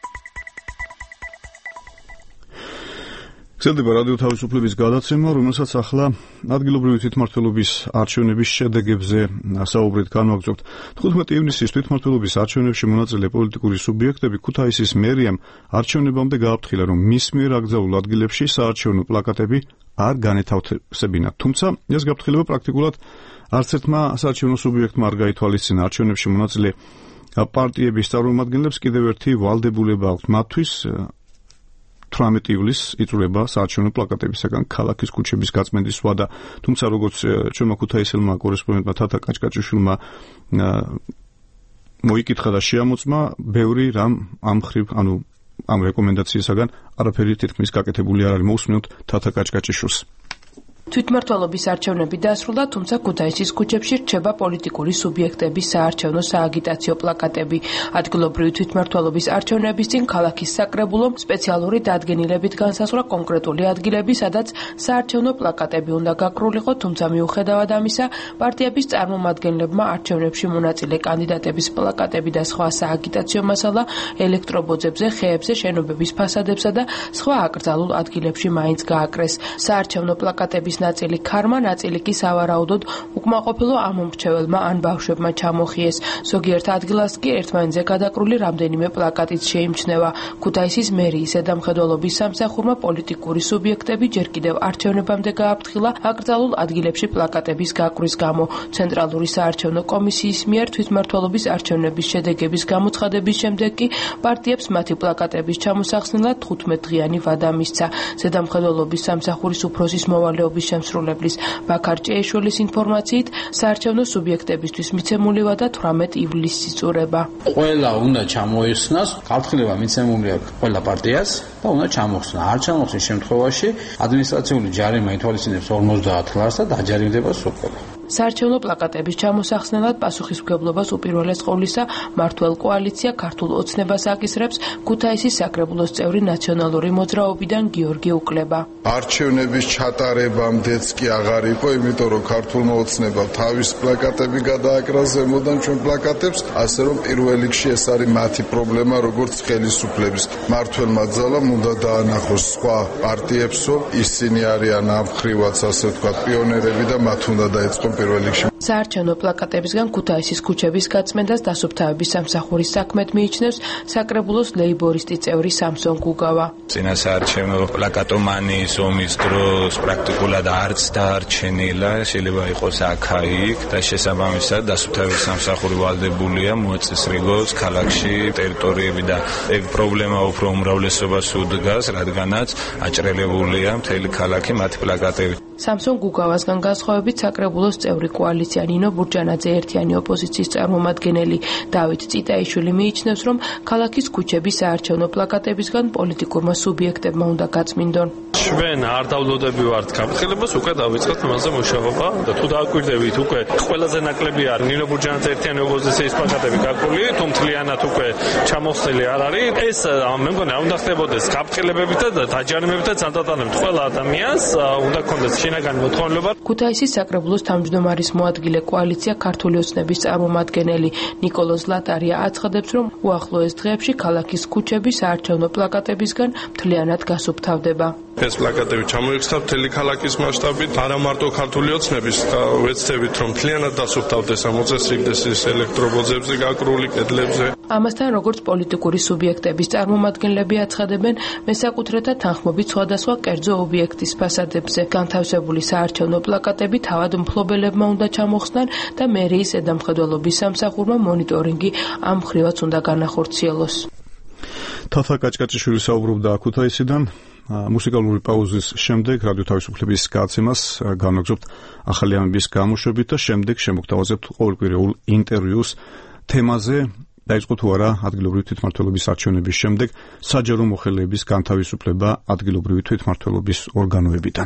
გრძელდება რადიო თავისუფლების გადაცემა, რომელსაც ახლა ადგილობრივი თვითმმართველობის არჩევნების შედეგებზე საუბრით განვაგრძობთ. თხუთმეტი ივნისის თვითმმართველობის არჩევნებში მონაწილე პოლიტიკური სუბიექტები ქუთაისის მერიამ არჩევნებამდე გააფრთხილა, რომ მის მიერ აკრძალულ ადგილებში საარჩევნო პლაკატები არ განეთავსებინათ. თუმცა ეს გაფრთხილება პრაქტიკულად არც ერთმა საარჩევნო სუბიექტმა არ გაითვალისწინა. არჩევნებში მონაწილე პარტიების წარმომადგენლებს კიდევ ერთი ვალდებულება აქვთ მათთვის თვრამეტი ივლისს იწურება საარჩევნო პლაკატებისაგან ქალაქის ქუჩების გაწმენდის ვადა. თუმცა როგორც ჩვენმა ქუთაისელმა კორესპონდენტმა თათა კაჭკაჭიშვილმა მოიკითხა და შეამოწმა, ბევრი რამ ამ ხრივ, ანუ ამ რეკომენდაციისაგან არაფერი თითქმის გაკეთებული არ არის. მოусმინოთ თათა კაჭკაჭიშვილს. თვითმმართველობის არჩევნები დასრულდა, თუმცა ქუთაისის ქუჩებში რჩება პოლიტიკური სუბიექტების საარჩევნო სააგიტაციო პლაკატები. ადგილობრივი თვითმმართველობის არჩევნების წინ ქალაქის საკრებულომ სპეციალური დადგენილებით განსაზღვრა კონკრეტული ადგილები, სადაც საარჩევნო პლაკატები უნდა გაკრულიყო, თუმცა მიუხედავად ამისა, პარტიების წარმომადგენლებმა არჩევნებში მონაწილე კანდიდატების პლაკატები და სხვა სააგიტაციო მასალა ელექტრობოძებზე, ხეებზე, შენობების ფასადებსა და სხვა აკრძალულ ადგილებში მაინც გააკრეს. საარჩევნო პლაკატების ნაწილი ქარმა, ნაწილი კი სავარაუდოდ უკმაყოფილო ამომრჩეველმა ან ბავშვებმა ჩამოხიეს. ზოგიერთ ადგილას კი ერთმანეთზე გადაკრული რამდენიმე პლაკატიც შეიმჩნევა. ქუთაისის მერიის ზედამხედველობის სამსახურმა პოლიტიკური სუბიექტები ჯერ კიდევ არჩევნებამდე გააფრთხილა აკრძალულ ადგილებში პლაკატების გაკრის გამო. ცენტრალური საარჩევნო კომისიის მიერ თვითმმართველობის არჩევნების შედეგების გამოცხადების შემდეგ კი პარტიებს მათი პლაკატების ჩამოსახსნელად თხუთმეტ დღიანი ვადა მისცა. ზედამხედველობის სამსახურის უფროსის მოვალეობის შემსრულებლის ბაქარ ჭეიშვილის ინფორმაციით, საარჩევნო სუბიექტებისთვის მიცემული ვადა თვრამეტ ივლისს იწურება. ყველა უნდა ჩამოიხსნას, გაფრთხილება მიცემული აქვს ყველა პარტიას და უნდა ჩამოხსნა. არ ჩამოხსნის შემთხვევაში ადმინისტრაციული ჯარიმა ითვალისწინებს ორმოცდაათ ლარს და დაჯარიმდება სოფელი. საარჩევნო პლაკატების ჩამოსახსნელად პასუხისმგებლობას უპირველეს ყოვლისა მართლ კოალიცია ქართულ ოცნებას აკისრებს ქუთაისის საკრებულოს წევრი ნაციონალური მოძრაობიდან გიორგი უკლება. არჩევნების ჩატარებამდეც კი აღარ იყო, იმიტომ რომ ქართულმა ოცნებამ თავის პლაკატები გადააკრა ზემოდან ჩვენ პლაკატებს, ასე რომ პირველ რიგში ეს არის მათი პრობლემა, როგორც ხელისუფლების. მართლმა ძალამ უნდა დაანახოს სხვა პარტიებსო, ისინი არიან ამ ხრივაც ასე ვთქვათ პიონერები და მათ უნდა დაეწყონ პირველ რიგში. საარჩევნო პლაკატებისგან ქუთაისის ქუჩების გაწმენდას დასუფთავების სამსახურის საქმედ მიიჩნევს საკრებულოს ლეიბორისტი წევრი სამსონ გუგავა. წინასაარჩევნო პლაკატომანიის ომის დროს პრაქტიკულად არც დაარჩენილა, შეიძლება იყოს აქ-იქ და შესაბამისად დასუფთავების სამსახური ვალდებულია მოწესრიგოს ქალაქში ტერიტორიები და ეგ პრობლემა უფრო უმრავლესობას უდგას, რადგანაც აჭრელებულია მთელი ქალაქი მათი პლაკატებით. სამსონ გუგავასგან განსხვავებით საკრებულოს წევრი კოალიცია ნინო ბურჯანაძე ერთიანი ოპოზიციის წარმომადგენელი დავით წიტაიშვილი მიიჩნევს, რომ ქალაქის ქუჩების საარჩევნო პლაკატებისგან პოლიტიკურმა სუბიექტებმა უნდა გაწმინდონ. ჩვენ არ დავდოდები ვართ გაფრთხილებას, უკვე დავიწყეთ მასზე მუშაობა და თუ დააკვირდებით, უკვე ყველაზე ნაკლები არის ნინო ბურჯანაძე ერთიანი ოპოზიციის პლაკატები გაკრული, თუ მთლიანად უკვე ჩამოხსნილი არ არის. ეს მე მგონი არ უნდა ხდებოდეს გაფრთხილებებით და დაჯარიმებით და წანდატანებით ყველა ადამიანს უნდა ქონდეს შინაგანი მოთხოვნილება. ქუთაისის საკრებულოს თავმჯდომარის მოადგილე კოალიცია ქართული ოცნების წარმომადგენელი ნიკოლოზ ლატარია აცხადებს, რომ უახლოეს დღეებში ქალაქის ქუჩები საარჩევნო პლაკატებისგან მთლიანად გასუფთავდება. ეს პლაკატები ჩამოიხსნა მთელი ქალაქის მასშტაბით, არა მარტო ქართული ოცნების და ვეცდებით, რომ მთლიანად დასუფთავდეს ამ მოწესრიგდეს ის ელექტრობოძებზე გაკრული კედლებზე. ამასთან, როგორც პოლიტიკური სუბიექტების წარმომადგენლები აცხადებენ, მესაკუთრეთა თანხმობით სხვადასხვა კერძო ობიექტის ფასადებზე განთავსებული საარჩევნო პლაკატები თავად მფლობელებმა უნდა ჩამოხსნან და მერიის ზედამხედველობის სამსახურმა მონიტორინგი ამ მხრივაც უნდა განახორციელოს. თათა კაჭკაჭიშვილი საუბრობდა ქუთაისიდან. მუსიკალური პაუზის შემდეგ რადიო თავისუფლების გაცემას განაგზობთ ახალი ამბების გამოშვებით და შემდეგ შემოგთავაზებთ ყოველკვირეულ ინტერვიუს თემაზე დაიწყო თუ არა ადგილობრივი თვითმმართველობის არჩევნების შემდეგ საჯარო მოხელეების განთავისუფლება ადგილობრივი თვითმმართველობის ორგანოებიდან.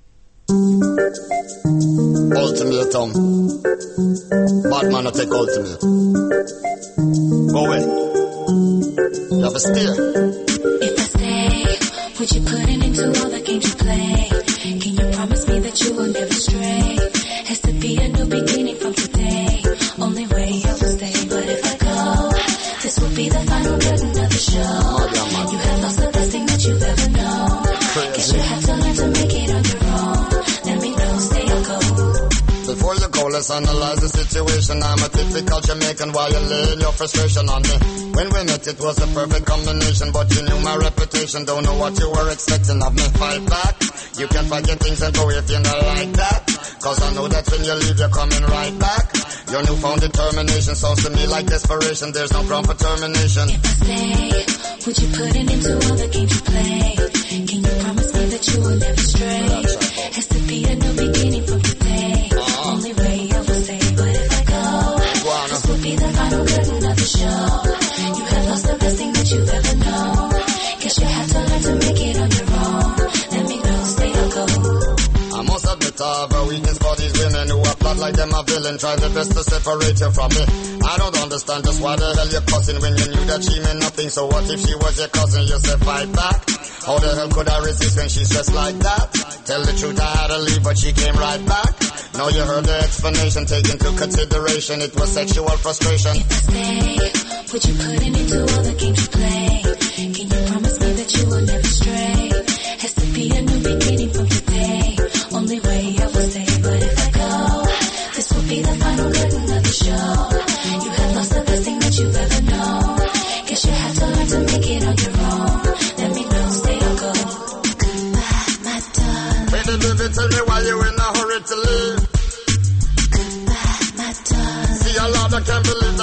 Ultimatum. Batman will take ultimate. Go away. You have a steer. If I stay, would you put an end to all the games you play? Can you promise me that you will never stray? Has to be a new beginning from today. Only way I will stay, but if I go, this will be the final curtain of the show. You have lost the best thing that you've ever known. Guess you have to learn to make it on your own. Let me know, stay or go. Before you go, let's analyze the situation. I'm a typical Jamaican, why you laying your frustration on me? When we met, it was a perfect combination, but you knew my reputation. Don't know what you were expecting of me. Fight back. You can forget things and go if you're not like that. Cause I know that when you leave, you're coming right back. Your newfound determination sounds to me like desperation. There's no ground for termination. If I stay, would you put an end to all the games you play? Can you promise me that you will never stray? Has to be a new beginning from today. Uh-huh. Only way I will stay, but if I go, Guana. This will be the final curtain of the show. You have lost the best thing that you've ever known. Guess you have to learn to make it on your own. Let me know, stay or go. I must admit I have a weakness for these women who are plot like them a villain, try their best to separate you from me. I don't understand just why the hell you're cussing when you knew that she meant nothing. So what if she was your cousin? You said fight back. How the hell could I resist when she's just like that? Tell the truth, I had to leave, but she came right back. Now you heard the explanation, take into consideration it was sexual frustration. If I stay, would you put an end to all the games you play? Can you promise me that you will never stray? Has to be a new beginning from today. Only way I will stay, but if I go, this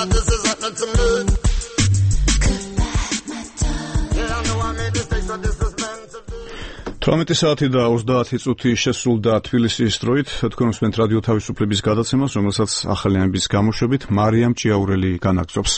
that this is happening to me. Yeah, I know I made mistakes, but this is meant to be. თვრამეტი საათი და ოცდაათი წუთი შესრულდა თბილისის დროით. თქვენ უსმენთ რადიო თავისუფლების გადაცემას, რომელსაც ახალი ამბის გამოშვებით მარიამ ჭიაურელი განაგრძობს.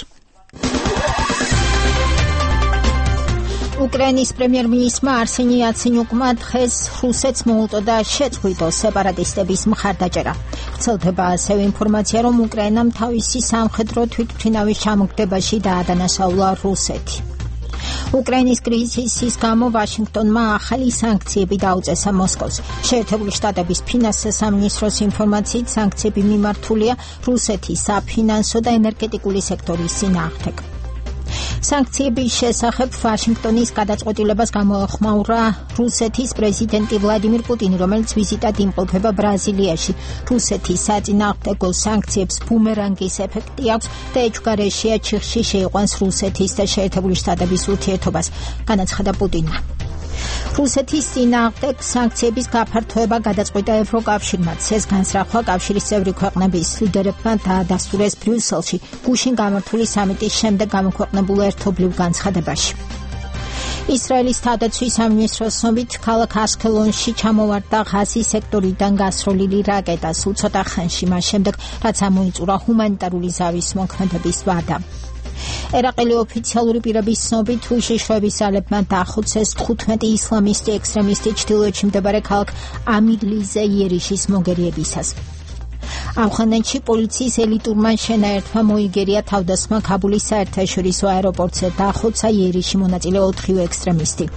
უკრაინის პრემიერ-მინისტრმა არსენი იაცენიუკმა დღეს რუსეთს მოუწოდა შეწყვიტოს სეპარატისტების მხარდაჭერა. ვრცელდება ასევე ინფორმაცია, რომ უკრაინამ თავისი სამხედრო თვითმფრინავის ჩამოგდებაში დაადანაშაულა რუსეთი. უკრაინის კრიზისის გამო ვაშინგტონმა ახალი სანქციები დაუწესა მოსკოვს. შეერთებული შტატების ფინანსთა სამინისტროს ინფორმაციით, სანქციები მიმართულია რუსეთის საფინანსო და ენერგეტიკული სექტორის წინააღმდეგ. სანქციების შესახებ ვაშინგტონის გადაწყვეტილებას გამოეხმაურა რუსეთის პრეზიდენტი ვლადიმირ პუტინი, რომელიც ვიზიტად იმყოფება ბრაზილიაში. რუსეთის საწინააღმდეგო სანქციებს ბუმერანგის ეფექტი აქვს და ეჭვგარეშეა ჩიხში შეიყვანს რუსეთის და შეერთებული შტატების ურთიერთობას, განაცხადა პუტინმა. რუსეთის წინააღმდეგ სანქციების გაფართოება გადაწყვიტა ევროკავშირმაც. ეს განსრახვა კავშირის წევრი ქვეყნების ლიდერებმა დაადასტურეს ბრიუსელში გუშინ გამართული სამიტის შემდეგ გამოქვეყნებულ ერთობლივ განცხადებაში. ისრაელის თავდაცვის სამინისტროს ცნობით, ქალაქ აშკელონში ჩამოვარდა ღაზის სექტორიდან გასროლილი რაკეტა სულ ცოტა ხანში, მას შემდეგ რაც ამოიწურა ჰუმანიტარული ზავის მოქმედების ვადა. ერაყელი ოფიციალური პირების ცნობით, უშიშროების ძალებმა დაახოცეს თხუთმეტი ისლამისტი ექსტრემისტი ჩრდილოეთში მდებარე ქალაქ ამირლიზე იერიშის მოგერიებისას. ავღანეთში პოლიციის ელიტურმა შენაერთმა მოიგერია თავდასხმა ქაბულის საერთაშორისო აეროპორტზე, დაახოცა იერიშში მონაწილე ოთხივე ექსტრემისტი.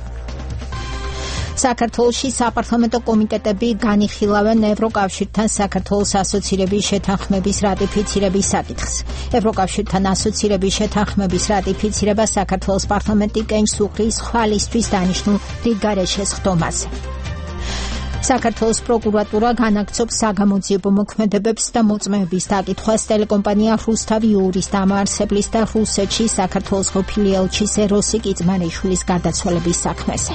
საქართველოში საპარლამენტო კომიტეტები განიხილავენ ევროკავშირთან საქართველოს ასოცირების შეთანხმების რატიფიცირების საკითხს. ევროკავშირთან ასოცირების შეთანხმების რატიფიცირება საქართველოს პარლამენტი კენჭს უყრის ხვალისთვის დანიშნულ რიგგარეშეს ხდომაზე. საქართველოს პროკურატურა განაგრძობს საგამოძიებო მოქმედებებს და მოწმეების დაკითხვას ტელეკომპანია რუსთავი ურის დამაარსებლის და რუსეთში საქართველოს ყოფილი ელჩის ეროსი კიძმარიშვილის გარდაცვალების საქმეზე.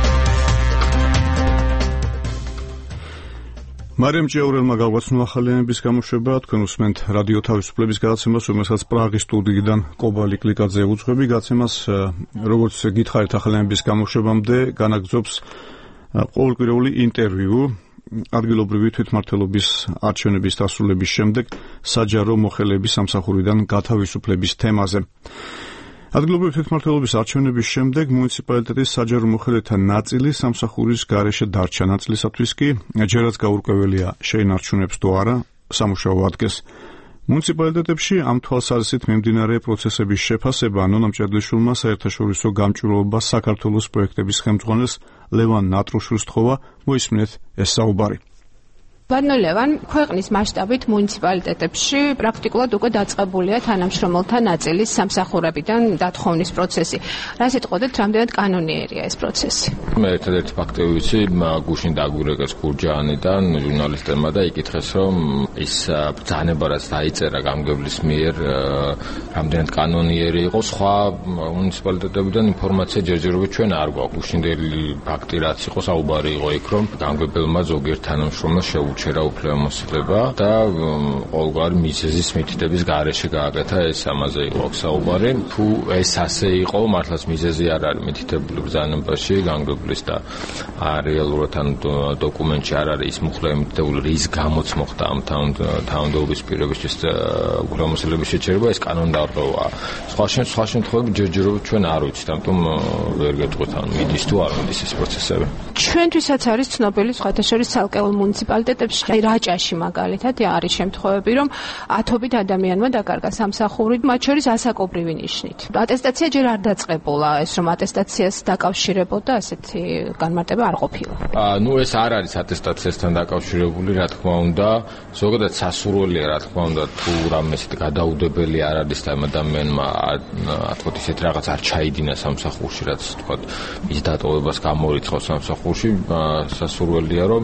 მარიამ ჭიაურელმა გაგვაცნო ახალი ამბის გამოშვება. თქვენ უსმენთ რადიო თავისუფლების გადაცემას, რომელსაც პრაღის სტუდიიდან კობალი კლიკაძე უძღვები. გადაცემას, როგორც გითხარით ახალი ამბის გამოშვებამდე, განაგრძობს ყოველკვირეული ინტერვიუ ადგილობრივი თვითმმართველობის არჩევნების დასრულების შემდეგ საჯარო მოხელეების სამსახურიდან გათავისუფლების თემაზე. ადგილობრივი თვითმმართველობის არჩევნების შემდეგ მუნიციპალიტეტის საჯარო მოხელეთა ნაწილი სამსახურის გარეშე დარჩა, ნაწილისათვის კი ჯერაც გაურკვეველია შეინარჩუნებს თუ არა სამუშაო ადგილს. მუნიციპალიტეტებში ამ თვალსაზრისით მიმდინარე პროცესების შეფასება ნონა მჭედლიშვილმა საერთაშორისო გამჭვირვალობა საქართველოს პროექტების ხელმძღვანელს ლევან ნატრუშვილს თხოვა. მოისმინეთ ეს საუბარი. ბატონო ლევან, ქვეყნის მასშტაბით მუნიციპალიტეტებში პრაქტიკულად უკვე დაწყებულია თანამშრომელთა ნაწილის სამსახურებიდან დათხოვნის პროცესი. რა სიტყვოდეთ, რამდენად კანონიერია ეს პროცესი? მე ერთადერთი ფაქტი ვიცი, გუშინ დაგვირეკეს გურჯაანიდან ჟურნალისტებმა და იკითხეს, რომ ის ბრძანება, რაც დაიწერა გამგებლის მიერ, რამდენად კანონიერი იყო. სხვა მუნიციპალიტეტებიდან ინფორმაცია ჯერჯერობით ჩვენ არ გვაქვს. გუშინდელი ფაქტი რაც იყო, საუბარი იყო იქ, რომ გამგებელმა ზოგიერთ თანამშრომელს შეუჩერა შეერა უფლებამოსილება და ყოველგვარი მიზეზის მითითების გარეშე გააკეთა ეს ამაზე იყო საუბარი. თუ ეს ასე იყო, მართლაც მიზეზი არ არის მითითებული ბრძანებაში გამგებლის და რეალურად ან დოკუმენტში არ არის ის მუხლები მითითებული, რის გამოც მოხდა ამ თანამდებობის პირობისთვის უფლებამოსილების შეჩერება, ეს კანონდარღვევაა. სხვა სხვა შემთხვევებში ჯერჯერობით ჩვენ არ ვიცით, ამიტომ ვერ გეტყვით ან მიდის თუ არ მიდის ეს პროცესები. ჩვენთვისაც არის ცნობილი სხვათა შორის ცალკეულ მუნიციპალიტეტებში, რაჭაში მაგალითად არის შემთხვევები, რომ ათობით ადამიანმა დაკარგა სამსახური, მათ შორის ასაკობრივი ნიშნით. ატესტაცია ჯერ არ დაწყებულა, ეს რომ ატესტაციას დაკავშირებოდა ასეთი განმარტება არ ყოფილა. აა ნუ ეს არ არის ატესტაციასთან დაკავშირებული, რა თქმა უნდა, ზოგადად სასურველია, რა თქმა უნდა, თუ რამე ისეთი გადაუდებელი არ არის და ამ ადამიანმა თქვათ ისეთ რაღაც არ ჩაიდინა სამსახურში, რაც თქვათ მის დატოვებას გამორიცხავს სამსახურში, სასურველია, რომ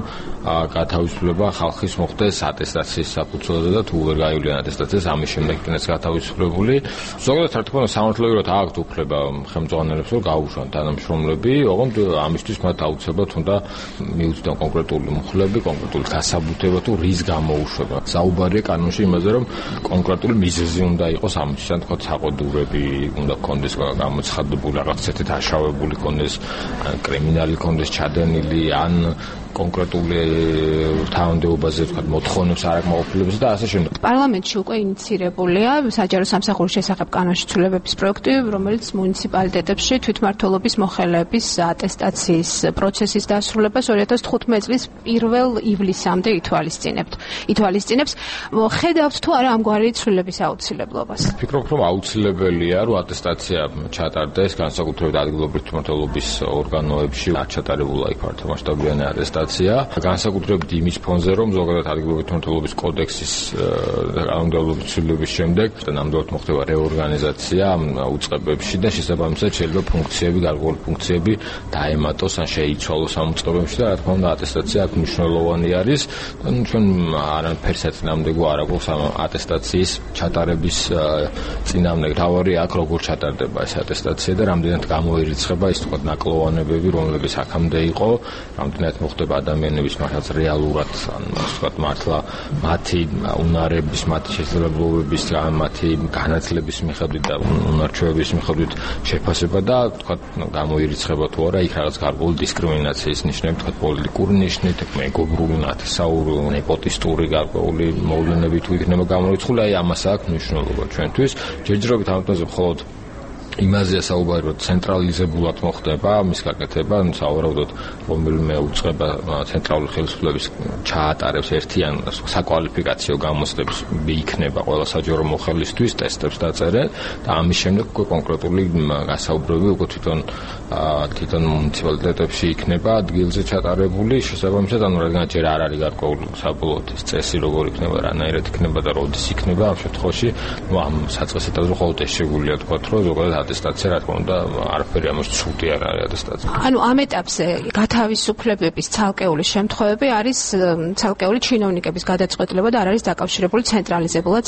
გათავისუფლება ხალხის მოხდეს ატესტაციის საფუძველზე და თუ ვერ გაივლიან ატესტაციას ამის შემდეგ კიდეც გათავისუფლებული. ზოგადად რა თქმა უნდა სამართლებრივად აქვთ უფლება ხელმძღვანელებს რომ გაუშვან თანამშრომლები, ოღონდ ამისთვის მათ აუცილებლად უნდა მიუწვდონ კონკრეტული მხლები, კონკრეტული დასაბუთება თუ რის გამოუშვება. საუბარია კანონში იმაზე რომ კონკრეტული მიზეზი უნდა იყოს ამის, ან თქო საყოდურები უნდა კონდეს გამოცხადებული რაღაც ერთი დაშავებული კონდეს, კრიმინალი კონდეს ჩადენილი, ან კონკრეტული თანამდებობაზე თქვა მოთხოვნებს არ აკმაყოფილებს და ასე შემდეგ. პარლამენტში უკვე ინიცირებულია საჯარო სამსახურის შესახებ კანონში ცვლილებების პროექტი, რომელიც მუნიციპალიტეტებში თვითმმართველობის მოხელეების ატესტაციის პროცესის დასრულებას ორი ათას თხუთმეტი წლის პირველ ივლისამდე ითვალისწინებთ. ითვალისწინებს. ხედავთ თუ არა ამგვარი ცვლილების აუცილებლობას? ფიქრობ, რომ აუცილებელია, რომ ატესტაცია ჩატარდეს განსაკუთრებით ადგილობრივ თვითმმართველობის ორგანოებში, ჩატარებულა იქ მართლმასშტაბიანი ატესტაცია. განსაკუთრებით იმის ფონზე, რომ ზოგადად ადგილობრივი თვითმმართველობის კოდექსის კანონმდებლობის ცვლილების შემდეგ ნამდვილად მოხდება რეორგანიზაცია უწყებებში და შესაბამისად შეიძლება ფუნქციები, გარკვეული ფუნქციები დაემატოს ან შეიცვალოს ამ უწყებებში და რა თქმა უნდა ატესტაცია აქ მნიშვნელოვანი არის. ჩვენ არანაირ საწინააღმდეგო არ აქვს ამ ატესტაციის ჩატარების წინააღმდეგ. თავი აქ როგორ ჩატარდება ეს ატესტაცია და რამდენად გამოირიცხება ის თქვა ნაკლოვანებები, რომლებიც აქამდე იყო, რამდენად მოხდება ადამიანების მართლაც რეალურად ან ვთქვათ მართლა მათი უნარების, მათი შესაძლებლობების, მათი განათლების მიხედვით და უნარჩვევების მიხედვით შეფასება და ვთქვათ გამოირიცხება თუ არა იქ რაღაც გარკვეული დისკრიმინაციის ნიშნები, ვთქვათ პოლიტიკური ნიშნით, მეგობრული, ნათესაური, ნეპოტისტური გარკვეული მოვლენები თუ იქნება გამორიცხული, აი ამას აქვს მნიშვნელობა ჩვენთვის. ჯერჯერობით ამ თემაზე მხოლოდ იმაზეა საუბარი, რომ ცენტრალიზებულად მოხდება მის გაკეთება, სავარაუდოდ რომელიმე უწყება ცენტრალური ხელისუფლების ჩაატარებს ერთიან საკვალიფიკაციო გამოცდებს იქნება ყველა საჯარო მოხელისთვის ტესტებს დაწერენ და ამის შემდეგ უკვე კონკრეტული გასაუბრები უკვე თვითონ თვითონ მუნიციპალიტეტებში იქნება ადგილზე ჩატარებული. შესაბამისად, ანუ რადგან ჯერ არ არის გარკვეული საბოლოოდ ეს წესი როგორ იქნება, რანაირად იქნება და როდის იქნება, ამ შემთხვევაში ამ საწყის ეტაპზე მხოლოდ ეს შეგვიძლია თქვა, რომ ზოგადად ატესტაცია რა თქმა უნდა არაფერი ამას ცუდი არ არის ატესტაცია. ანუ ამ ეტაპზე გათავისუფლებების ცალკეული შემთხვევები არის ცალკეული ჩინოვნიკების გადაწყვეტილება და არ არის დაკავშირებული ცენტრალიზებულად.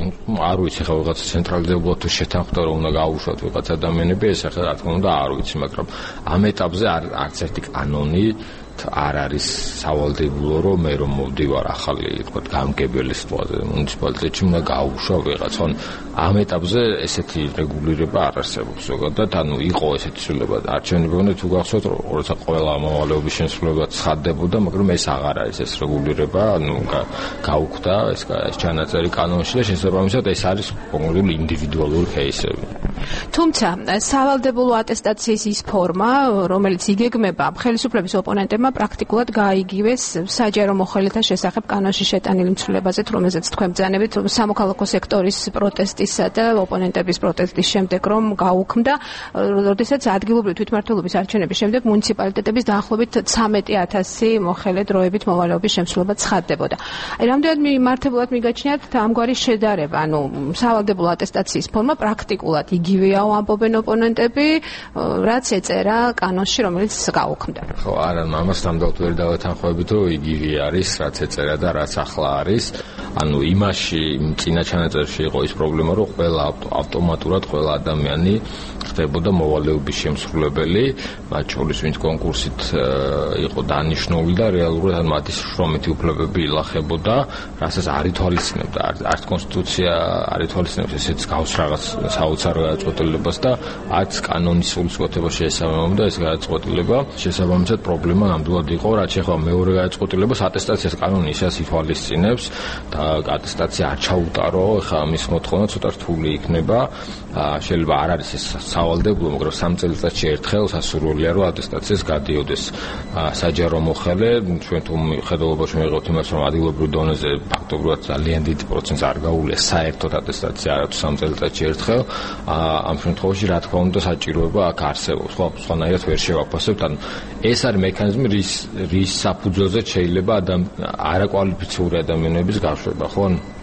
არ ვიცი ხა ვიღაცა ცენტრალიზებულად თუ შეთანხმდა რომ უნდა გაუშვათ ვიღაც ადამიანები, ეს ახლა რა თქმა უნდა არ ვიცი, მაგრამ ამ ეტაპზე არც ერთი კანონი არ არის სავალდებულო, რომ მე რომ მოვდივარ ახალი თქვა გამგებელი სიტუაციაზე მუნიციპალიტეტში უნდა გაუშვა ვიღაცა. ამ ეტაპზე ესეთი რეგულირება არ არსებობს ზოგადად, ანუ იყო ესეთი ცვლილება არჩევნებამდე თუ გახსოვთ, როცა ყველა მოვალეობის შესრულება ცხადდებოდა, მაგრამ ეს აღარ არის ეს რეგულირება, ანუ გაუქმდა ეს ჩანაწერი კანონში და შესაბამისად ეს არის კონკრეტული ინდივიდუალური кейსები. თუმცა სავალდებულო ატესტაციის ის ფორმა, რომელიც იგეგმება ხელისუფლების ოპონენტებმა პრაქტიკულად გაიგივეს საჯარო მოხელეთა შესახებ კანონში შეტანილი ცვლილებაზე, რომელზეც თქვენ ბრძანებით სამოქალაქო სექტორის პროტესტისა და ოპონენტების პროტესტის შემდეგ რომ გაუქმდა, როდესაც ადგილობრივი თვითმმართველობის არჩევნების შემდეგ მუნიციპალიტეტების დაახლოებით ცამეტი ათასი მოხელე დროებით მოვალეობის შემცვლელობა ცხადდებოდა. აი რამდენად მიმართებულად მიგაჩნიათ ამგვარი შედარება, ანუ სავალდებულო ატესტაციის ფორმა პრაქტიკულად იგივეა ამბობენ ოპონენტები, რაც ეწერა კანონში, რომელიც გაუქმდა. ხო, არა, ამას ნამდვილად ვერ დავეთანხმებით, რომ იგივე არის, რაც ეწერა და რაც ახლა არის. ანუ იმაში წინა ჩანაწერში იყო ის პრობლემა, რომ ყველა ავტომატურად ყველა ადამიანი ხდებოდა მოვალეობის შემსრულებელი, მათ შორის ვინც კონკურსით იყო დანიშნული და რეალურად მათი შრომითი უფლებები ილახებოდა, რასაც არ ითვალისწინებდა არც კონსტიტუცია არ ითვალისწინებს ესეც გავს რაღაც საოცარ გადაწყვეტილებას და არც კანონის სულისკვეთება შეესაბამებოდა ეს გადაწყვეტილება. შესაბამისად პრობლემა ნამდვილად იყო, რაც ახლა მეორე გადაწყვეტილებას ატესტაციას კანონი ისე ითვალისწინებს და ატესტაცია არ ჩაუტარო, ახლა მის მოთხოვნა ცოტა რთული იქნება. შეიძლება არ არის ეს სავალდებულო, მაგრამ სამ წელიწადში ერთხელ სასურველია რომ ატესტაციას გადიოდეს საჯარო მოხელე. ჩვენ თუ ხედავობაში მივიღებთ იმას, რომ ადგილობრივ დონეზე ფაქტობრივად ძალიან დიდი პროცენტს არ გაუვლია საერთოდ ატესტაცია არათუ სამ წელიწადში ერთხელ. ამ შემთხვევაში რა თქმა უნდა საჭიროება აქ არსებობს, ხო, სხვანაირად ვერ შევაფასებთ. ანუ ეს არის მექანიზმი, რის რის საფუძველზე შეიძლება არაკვალიფიციური ადამიანების გაშვება, ხო?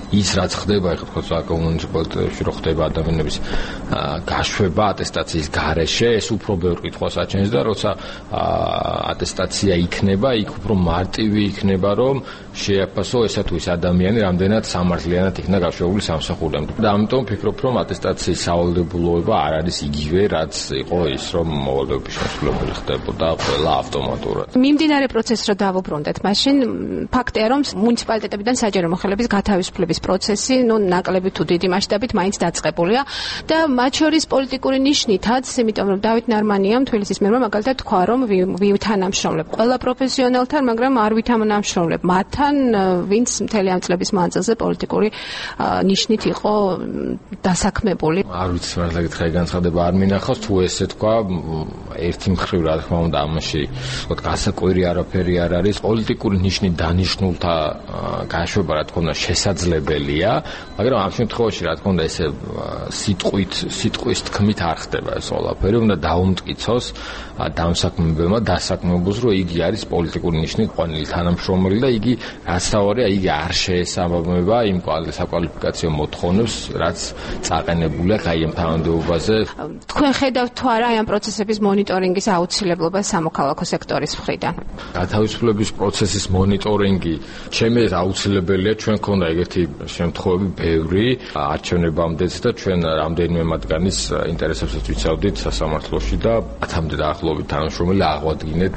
ის რაც ხდება ეხლა თქო საკომუნიკაციებში რო ხდება ადამიანების გაშვება ატესტაციის გარეშე ეს უფრო ბევრ კითხვას აჩენს და როცა ატესტაცია იქნება იქ უფრო მარტივი იქნება რომ შეაფასო ესა თუ ის ადამიანი რამდენად სამართლიანად იქნა გაშვებული სამსახურიდან და ამიტომ ვფიქრობ რომ ატესტაციის სავალდებულოება არ არის იგივე რაც იყო ის რომ მოვალეობის შესრულებელი ხდებოდა ყველა ავტომატურად მიმდინარე პროცესს რო დავუბრუნდეთ მაშინ ფაქტია რომ მუნიციპალიტეტებიდან საჯარო მოხელების გათავისუფლების პროცესი ნუ ნაკლები თუ დიდი მასშტაბით მაინც დაწყებულია და მათ შორის პოლიტიკური ნიშნითაც იმიტომ რომ დავით ნარმანიამ თბილისის მერმა მაგალითად თქვა რომ ვითანამშრომლებ ყველა პროფესიონალთან მაგრამ არ ვითანამშრომლებ მათთან ვინც მთელი ამ წლების მანძილზე პოლიტიკური ნიშნით იყო დასაქმებული არ ვიცი მართლა გითხრა განცხადება არ მინახავს თუ ესე თქვა ერთი მხრივ რა თქმა უნდა ამაში ვთქვათ გასაკვირი არაფერი არ არის პოლიტიკური ნიშნით დანიშნულთა გაშვება რა თქმა უნდა შესაძლებელია მაგრამ ამ შემთხვევაში რა თქმა უნდა ესე სიტყვით სიტყვის თქმით არ ხდება ეს ყველაფერი უნდა დაუმტკიცოს დამსაქმებელმა დასაქმებულს რომ იგი არის პოლიტიკური ნიშნით ყვანილი თანამშრომელი და იგი რაც თავარია იგი არ შეესაბამება იმ საკვალიფიკაციო მოთხოვნებს რაც წაყენებული აქვს აი ამ თანამდებობაზე თქვენ ხედავთ თუ არა ამ პროცესების მონიტორინგის აუცილებლობა სამოქალაქო სექტორის მხრიდან გათავისუფლების პროცესის მონიტორინგი ჩემი აუცილებელია ჩვენ ქონდა ეგეთი შემთხვევები ბევრი არჩევნებამდეც და ჩვენ რამდენიმე მათგანის ინტერესებსაც ვიცავდით სასამართლოში და ათამდე დაახლოებით თანამშრომელი აღვადგინეთ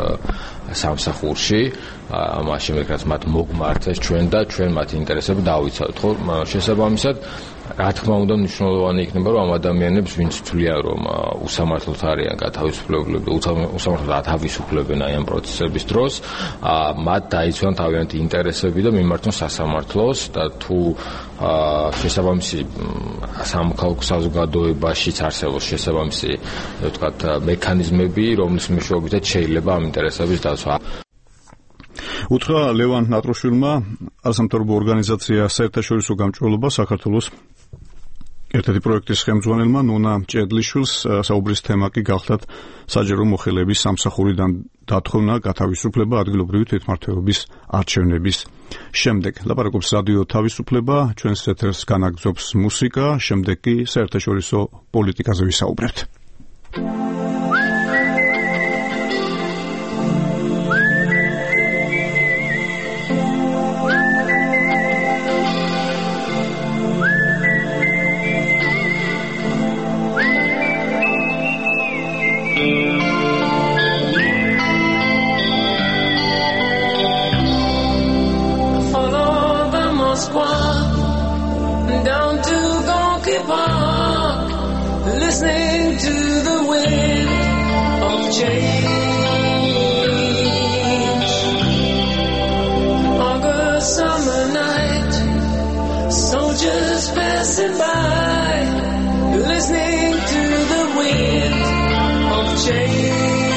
სამსახურში მაშინ რაც მათ მოგმართეს ჩვენ და ჩვენ მათი ინტერესები დავიცავთ ხო შესაბამისად რა თქმა უნდა მნიშვნელოვანი იქნება რომ ამ ადამიანებს ვინც თვლიან რომ უსამართლოდ არიან გათავისუფლებლები უსამართლოდ ათავისუფლებენ აი ამ პროცესების დროს მათ დაიცვან თავიანთი ინტერესები და მიმართონ სასამართლოს და თუ შესაბამისი სამოქალაქო საზოგადოებაშიც არსებობს შესაბამისი ვთქვათ მექანიზმები რომლის მეშვეობითაც შეიძლება ამ ინტერესების დაცვა უთხრა ლევან ნატროშვილმა არასამთავრობო ორგანიზაცია საერთაშორისო გამჭვირვალობა საქართველოს ერთ-ერთი პროექტის ხელმძღვანელმა ნონა ჭედლიშვილს საუბრის თემა კი გახლდათ საჯარო მოხელების სამსახურიდან დათხოვნა გათავისუფლება ადგილობრივი თვითმმართველობის არჩევნების შემდეგ ლაპარაკობს რადიო თავისუფლება ჩვენს ეთერს განაგრძობს მუსიკა შემდეგ კი საერთაშორისო პოლიტიკაზე ვისაუბრებთ Down to Gonky Park, listening to the wind of change. August summer night, soldiers passing by, listening to the wind of change.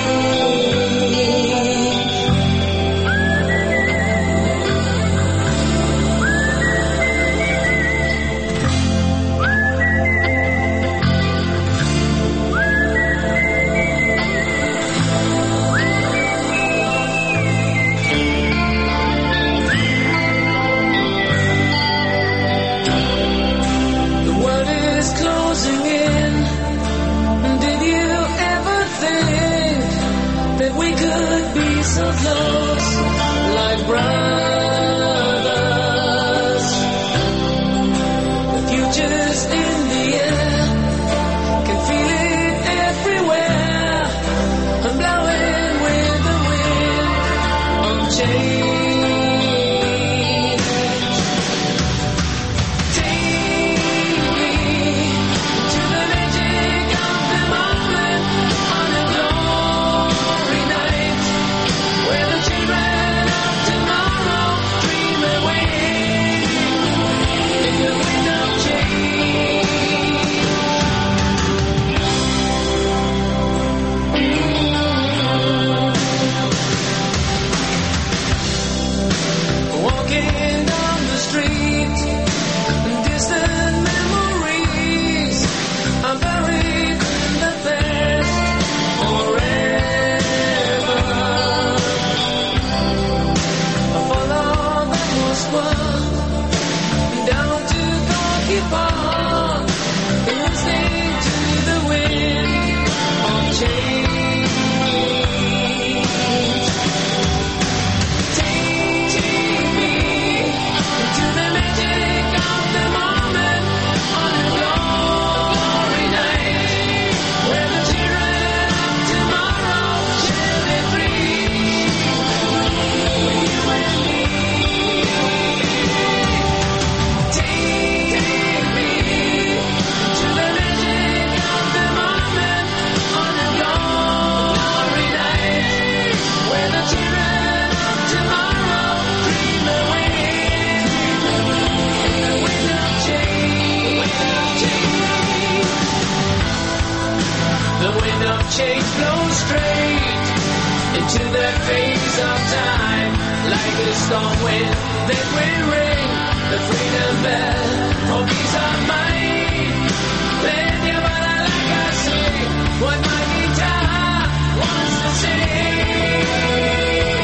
So close, like brothers. The future's in the air, can feel it everywhere. I'm blowing with the wind of change. Take me to the magic of the moment on a glory night. Where the children of tomorrow dream away in the wind of change. Walking down the street, distant memories are buried in the past forever. Follow the Moskva apart, listening to the wind of change. Take me into the magic of the moment on a glory night, where the children of tomorrow shall be free. With you and me. Take me to the magic of the moment on a glory night, where the children of tomorrow dream away. The wind of change, the wind of change blows straight into the face of time, like a storm wind that will ring the freedom bell for peace of mind. Then you better, like I say, what my guitar wants to say.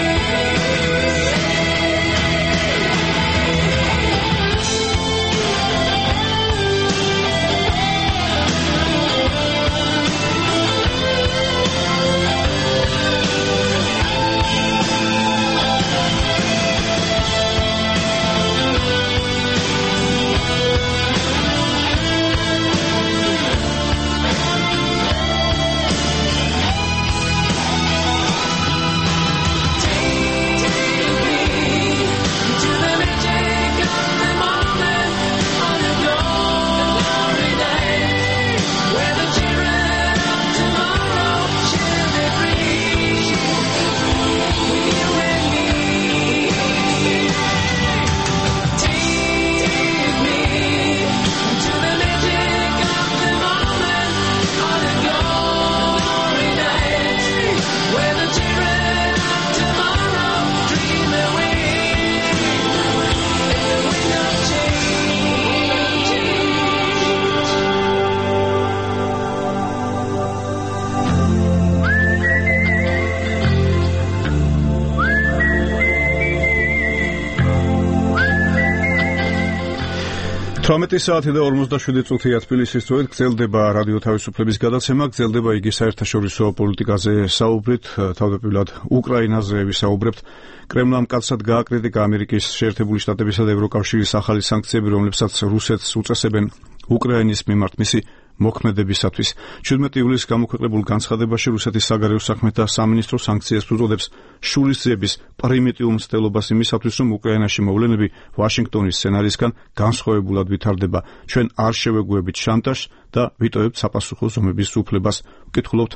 თვრამეტი საათი და ორმოცდაშვიდი წუთია თბილისის დროით გრძელდება რადიო თავისუფლების გადაცემა, გრძელდება იგი საერთაშორისო პოლიტიკაზე საუბრით, თავდაპირველად უკრაინაზე ვისაუბრებთ. კრემლმა მკაცრად გააკრიტიკა ამერიკის შეერთებული შტატებისა და ევროკავშირის ახალი სანქციები, რომლებსაც რუსეთს უწესებენ უკრაინის მიმართ მისი მოქმედებისათვის. შვიდმეტი ივლისს გამოქვეყნებულ განცხადებაში რუსეთის საგარეო საქმეთა სამინისტრო სანქციებს უწოდებს შურისძიების პრიმიტიულ მცდელობას იმისათვის, რომ უკრაინაში მოვლენები ვაშინგტონის სცენარისგან განსხვავებულად ვითარდება. ჩვენ არ შევეგუებით შანტაჟს და ვიტოვებთ საპასუხო ზომების უფლებას. ვკითხულობთ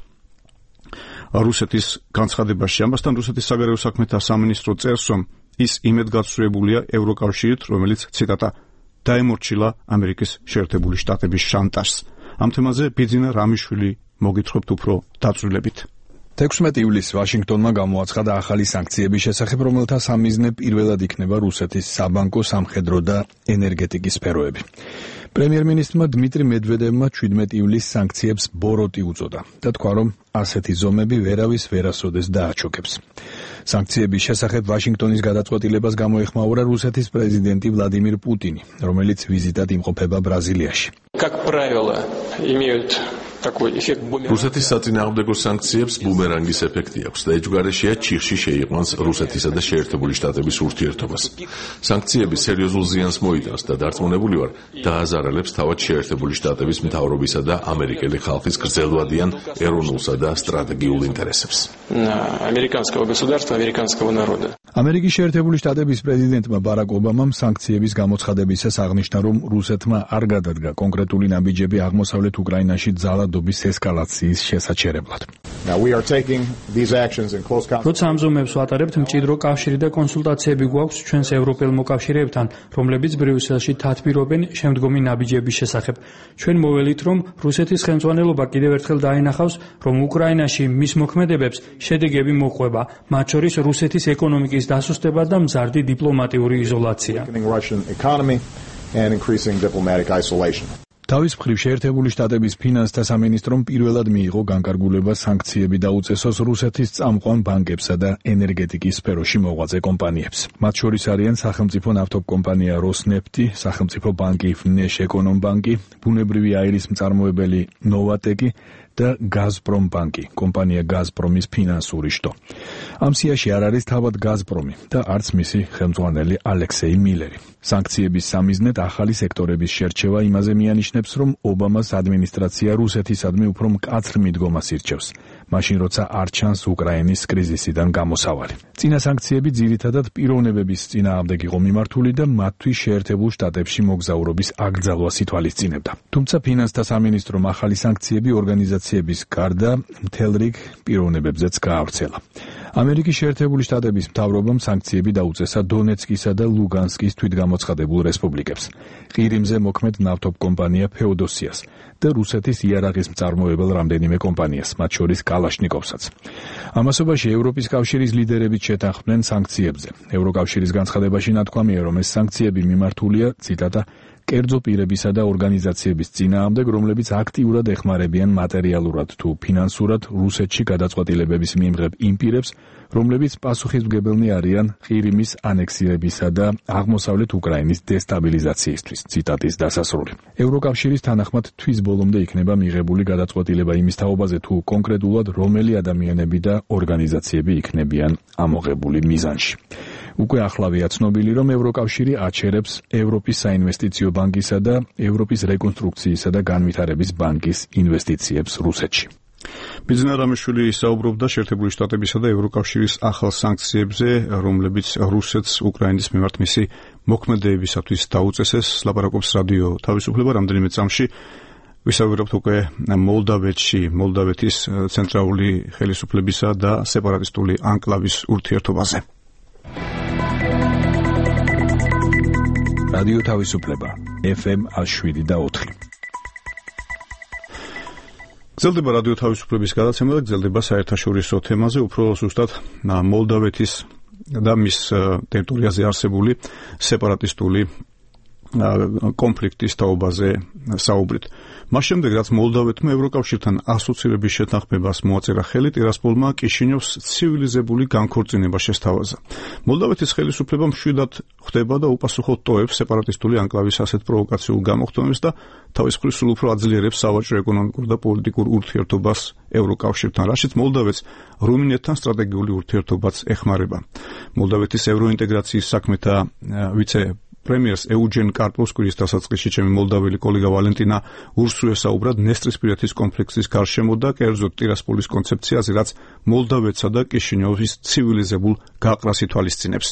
რუსეთის განცხადებაში. ამასთან რუსეთის საგარეო საქმეთა სამინისტრო წერს, რომ ის იმედგაცრუებულია ევროკავშირით, რომელიც ციტატა დაემორჩილა ამერიკის შეერთებული შტატების შანტაჟს. ამ თემაზე ბიძინა რამიშვილი მოგითხრობთ უფრო დაწვრილებით. თექვსმეტი ივლისს ვაშინგტონმა გამოაცხადა ახალი სანქციების შესახებ, რომელთა სამიზნე პირველად იქნება რუსეთის საბანკო, სამხედრო და ენერგეტიკის სფეროები. პრემიერ-მინისტრმა დმიტრი მედვედევმა შვიდმეტი ივლისს სანქციებს ბოროტი უწოდა და თქვა, რომ ასეთი ზომები ვერავის ვერასოდეს დააჩოქებს. სანქციების შესახებ ვაშინგტონის გადაწყვეტილებას გამოეხმაურა რუსეთის პრეზიდენტი ვლადიმირ პუტინი, რომელიც ვიზიტად იმყოფება ბრაზილიაში. Как правило, имеют такой эффект бумеранга. რუსეთის საწინააღმდეგო სანქციებს ბუმერანგის ეფექტი აქვს და ეჯგარეშია ჩიხში შეიყვანს რუსეთისა და შეერთებული შტატების ურთიერთობას. სანქციები სერიოზულ ზიანს მოიტანს და დარწმუნებული ვარ, დააზარალებს თავად შეერთებული შტატების მთავრობისა და ამერიკელი ხალხის გრძელვადიან ეროვნულსა და სტრატეგიულ ინტერესებს. Американского государства, американского народа. ამერიკის შეერთებული შტატების პრეზიდენტმა ბარაკ ობამამ სანქციების გამოცხადებისას აღნიშნა, რომ რუსეთმა არ გადადგა კონკრეტული ნაბიჯები აღმოსავლეთ უკრაინაში ძალადობის ესკალაციის შესაჩერებლად. როცა ამ ზომებს ვატარებთ, მჭიდრო კავშირი და კონსულტაციები გვაქვს ჩვენს ევროპელ მოკავშირეებთან, რომლებიც ბრიუსელში თათბირობენ შემდგომი ნაბიჯების შესახებ. ჩვენ მოველით, რომ რუსეთის ხელმძღვანელობა კიდევ ერთხელ დაინახავს, რომ უკრაინაში მის მოქმედებებს შედეგები მოყვება, მათ შორის რუსეთის ეკონომიკის დასუსტება და მზარდი დიპლომატიური იზოლაცია. თავის მხრივ შეერთებული შტატების ფინანსთა სამინისტრომ პირველად მიიღო განკარგულება სანქციები დაუწესოს რუსეთის წამყვან ბანკებსა და ენერგეტიკის სფეროში მოღვაწე კომპანიებს. მათ შორის არიან სახელმწიფო ნავთობკომპანია როსნეფტი, სახელმწიფო ბანკი ნეშეკონომბანკი, ბუნებრივი აირის მწარმოებელი ნოვატეკი და გაზპრომ ბანკი, კომპანია გაზპრომის ფინანსური შტო. ამ სიაში არ არის თავად გაზპრომი და არც მისი ხელმძღვანელი ალექსეი მილერი. სანქციების სამიზნედ ახალი სექტორების შერჩევა იმაზე მიანიშნებს, რომ ობამას ადმინისტრაცია რუსეთისადმი უფრო მკაცრ მიდგომას ირჩევს, მაშინ როცა არ ჩანს უკრაინის კრიზისიდან გამოსავალი. წინა სანქციები ძირითადად პიროვნებების წინააღმდეგ იყო მიმართული და მათთვის შეერთებულ შტატებში მოგზაურობის აკრძალვას ითვალისწინებდა. თუმცა ფინანსთა სამინისტრომ ახალი სანქციები ორგანიზაციების გარდა მთელ რიგ პიროვნებებზეც გაავრცელა. ამერიკის შეერთებული შტატების მთავრობამ სანქციები დაუწესა დონეცკისა და ლუგანსკის თვითგამოცხადებულ რესპუბლიკებს, ყირიმზე მოქმედ ნავთობკომპანია ფეოდოსიას და რუსეთის იარაღის მწარმოებელ რამდენიმე კომპანიას, მათ შორის კალაშნიკოვსაც. ამასობაში ევროპის კავშირის ლიდერებიც შეთანხმდნენ სანქციებზე. ევროკავშირის განცხადებაში ნათქვამია, რომ ეს სანქციები მიმართულია, ციტატა, კერძო პირებისა და ორგანიზაციების წინააღმდეგ, რომლებიც აქტიურად ეხმარებიან მატერიალურად თუ ფინანსურად რუსეთში გადაწყვეტილებების მიმღებ იმ პირებს, რომლებიც პასუხისმგებელნი არიან ყირიმის ანექსირებისა და აღმოსავლეთ უკრაინის დესტაბილიზაციისთვის. ციტატის დასასრული. ევროკავშირის თანახმად თვის ბოლომდე იქნება მიღებული გადაწყვეტილება იმის თაობაზე, თუ კონკრეტულად რომელი ადამიანები და ორგანიზაციები იქნებიან ამოღებული მიზანში. უკვე ახლავეა ცნობილი, რომ ევროკავშირი აჩერებს ევროპის საინვესტიციო ბანკისა და ევროპის რეკონსტრუქციისა და განვითარების ბანკის ინვესტიციებს რუსეთში. ბიზნეს რამიშვილი საუბრობდა შეერთებული შტატებისა და ევროკავშირის ახალ სანქციებზე, რომლებიც რუსეთს უკრაინის მიმართ მისი მოქმედებისათვის დაუწესეს. ლაპარაკობს რადიო თავისუფლება. რამდენიმე წამში ვისაუბრებთ უკვე მოლდავეთში, მოლდავეთის ცენტრალური ხელისუფლებისა და სეპარატისტული ანკლავის ურთიერთობაზე. რადიო თავისუფლება ეფ ემ შვიდ და ოთხი. გრძელდება რადიო თავისუფლების გადაცემა და გრძელდება საერთაშორისო თემაზე, უფრო ზუსტად მოლდავეთის და მის ტერიტორიაზე არსებული სეპარატისტული კონფლიქტის თაობაზე საუბრით. მას შემდეგ, რაც მოლდავეთმა ევროკავშირთან ასოცირების შეთანხმებას მოაწერა ხელი, ტირასპოლმა კიშინიოვს ცივილიზებული განქორწინება შესთავაზა. მოლდავეთის ხელისუფლება მშვიდად ხვდება და უპასუხოდ ტოვებს სეპარატისტული ანკლავის ასეთ პროვოკაციულ გამოხდომებს და თავის მხრივ სულ უფრო აძლიერებს სავაჭრო, ეკონომიკურ და პოლიტიკურ ურთიერთობას ევროკავშირთან, რაშიც მოლდავეთს რუმინეთთან სტრატეგიული ურთიერთობაც ეხმარება. მოლდავეთის ევროინტეგრაციის საქმეთა ვიცე პრემიერს ეუჯენ კარპოს კვირის დასაწყისში ჩემი მოლდაველი კოლეგა ვალენტინა ურსუ ესაუბრა დნესტრისპირეთის კონფლიქტის გარშემო და კერძოდ ტირასპოლის კონცეფციაზე, რაც მოლდავეთსა და კიშინიოვის ცივილიზებულ გაყრას ითვალისწინებს.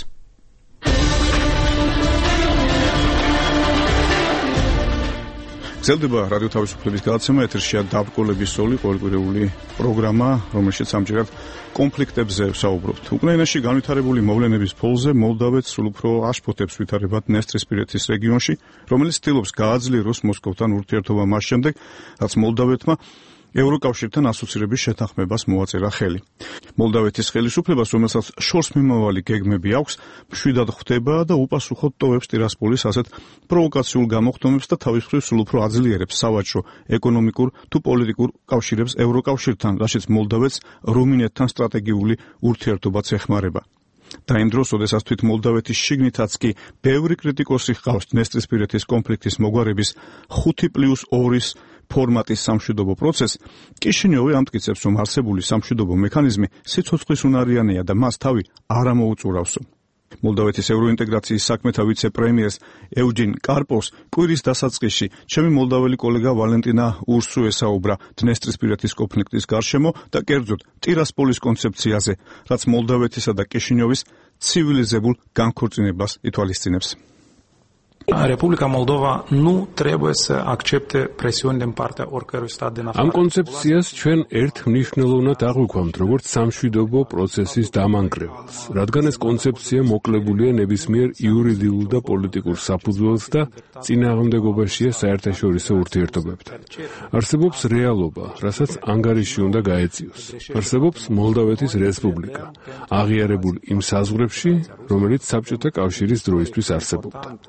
გრძელდება რადიო თავისუფლების გადაცემა, ეთერშია დაბრკოლების სოლი, ყოველკვირეული პროგრამა, რომელშიც ამჯერად კონფლიქტებზე ვსაუბრობთ. უკრაინაში განვითარებული მოვლენების ფონზე მოლდავეთს სულ უფრო აშფოთებს ვითარება დნესტრისპირეთის რეგიონში, რომელიც ცდილობს გააძლიეროს მოსკოვთან ურთიერთობა მას შემდეგ, რაც მოლდავეთმა ევროკავშირთან ასოცირების შეთანხმებას მოაწერა ხელი. მოლდავეთის ხელისუფლებას, რომელსაც შორს მიმავალი გეგმები აქვს, მშვიდად ხვდება და უპასუხოდ ტოვებს ტირასპოლის ასეთ პროვოკაციულ გამოხდომებს და თავის მხრივ სულ უფრო აძლიერებს სავაჭრო, ეკონომიკურ თუ პოლიტიკურ კავშირებს ევროკავშირთან, რაშიც მოლდავეთს რუმინეთთან სტრატეგიული ურთიერთობაც ეხმარება. და იმ დროს, როდესაც თვით მოლდავეთის შიგნითაც კი ბევრი კრიტიკოსი ჰყავს დნესტრისპირეთის კონფლიქტის მოგვარების ხუთი პლუს ორის ფორმატის სამშვიდობო პროცესს, კიშინიოვი ამტკიცებს, რომ არსებული სამშვიდობო მექანიზმი სიცოცხლის უნარიანია და მას თავი არ ამოუწურავსო. მოლდავეთის ევროინტეგრაციის საქმეთა ვიცე პრემიერს ეუჯენ კარპოს კვირის დასაწყისში ჩემი მოლდაველი კოლეგა ვალენტინა ურსუ ესაუბრა დნესტრისპირეთის კონფლიქტის გარშემო და კერძოდ ტირასპოლის კონცეფციაზე, რაც მოლდავეთისა და კიშინიოვის ცივილიზებულ განქორწინებას ითვალისწინებს. Republica Moldova nu trebuie să accepte presiuni din partea oricărui stat din afară. Am კონცეფციას ჩვენ ერთ მნიშვნელოვნად აღვიქვამთ, როგორც სამშვიდობო პროცესის დამანგრევალს, რადგან ეს კონცეფცია მოკლებულია ნებისმიერ იურიდიულ და პოლიტიკურ საფუძველს და წინააღმდეგობაშია საერთაშორისო ურთიერთობებთან. არსებობს რეალობა, რასაც ანგარიში უნდა გაეწიოს. არსებობს მოლდავეთის რესპუბლიკა, აღიარებულ იმ საზღვრებში, რომელიც საბჭოთა კავშირის დროისთვის არსებობდა.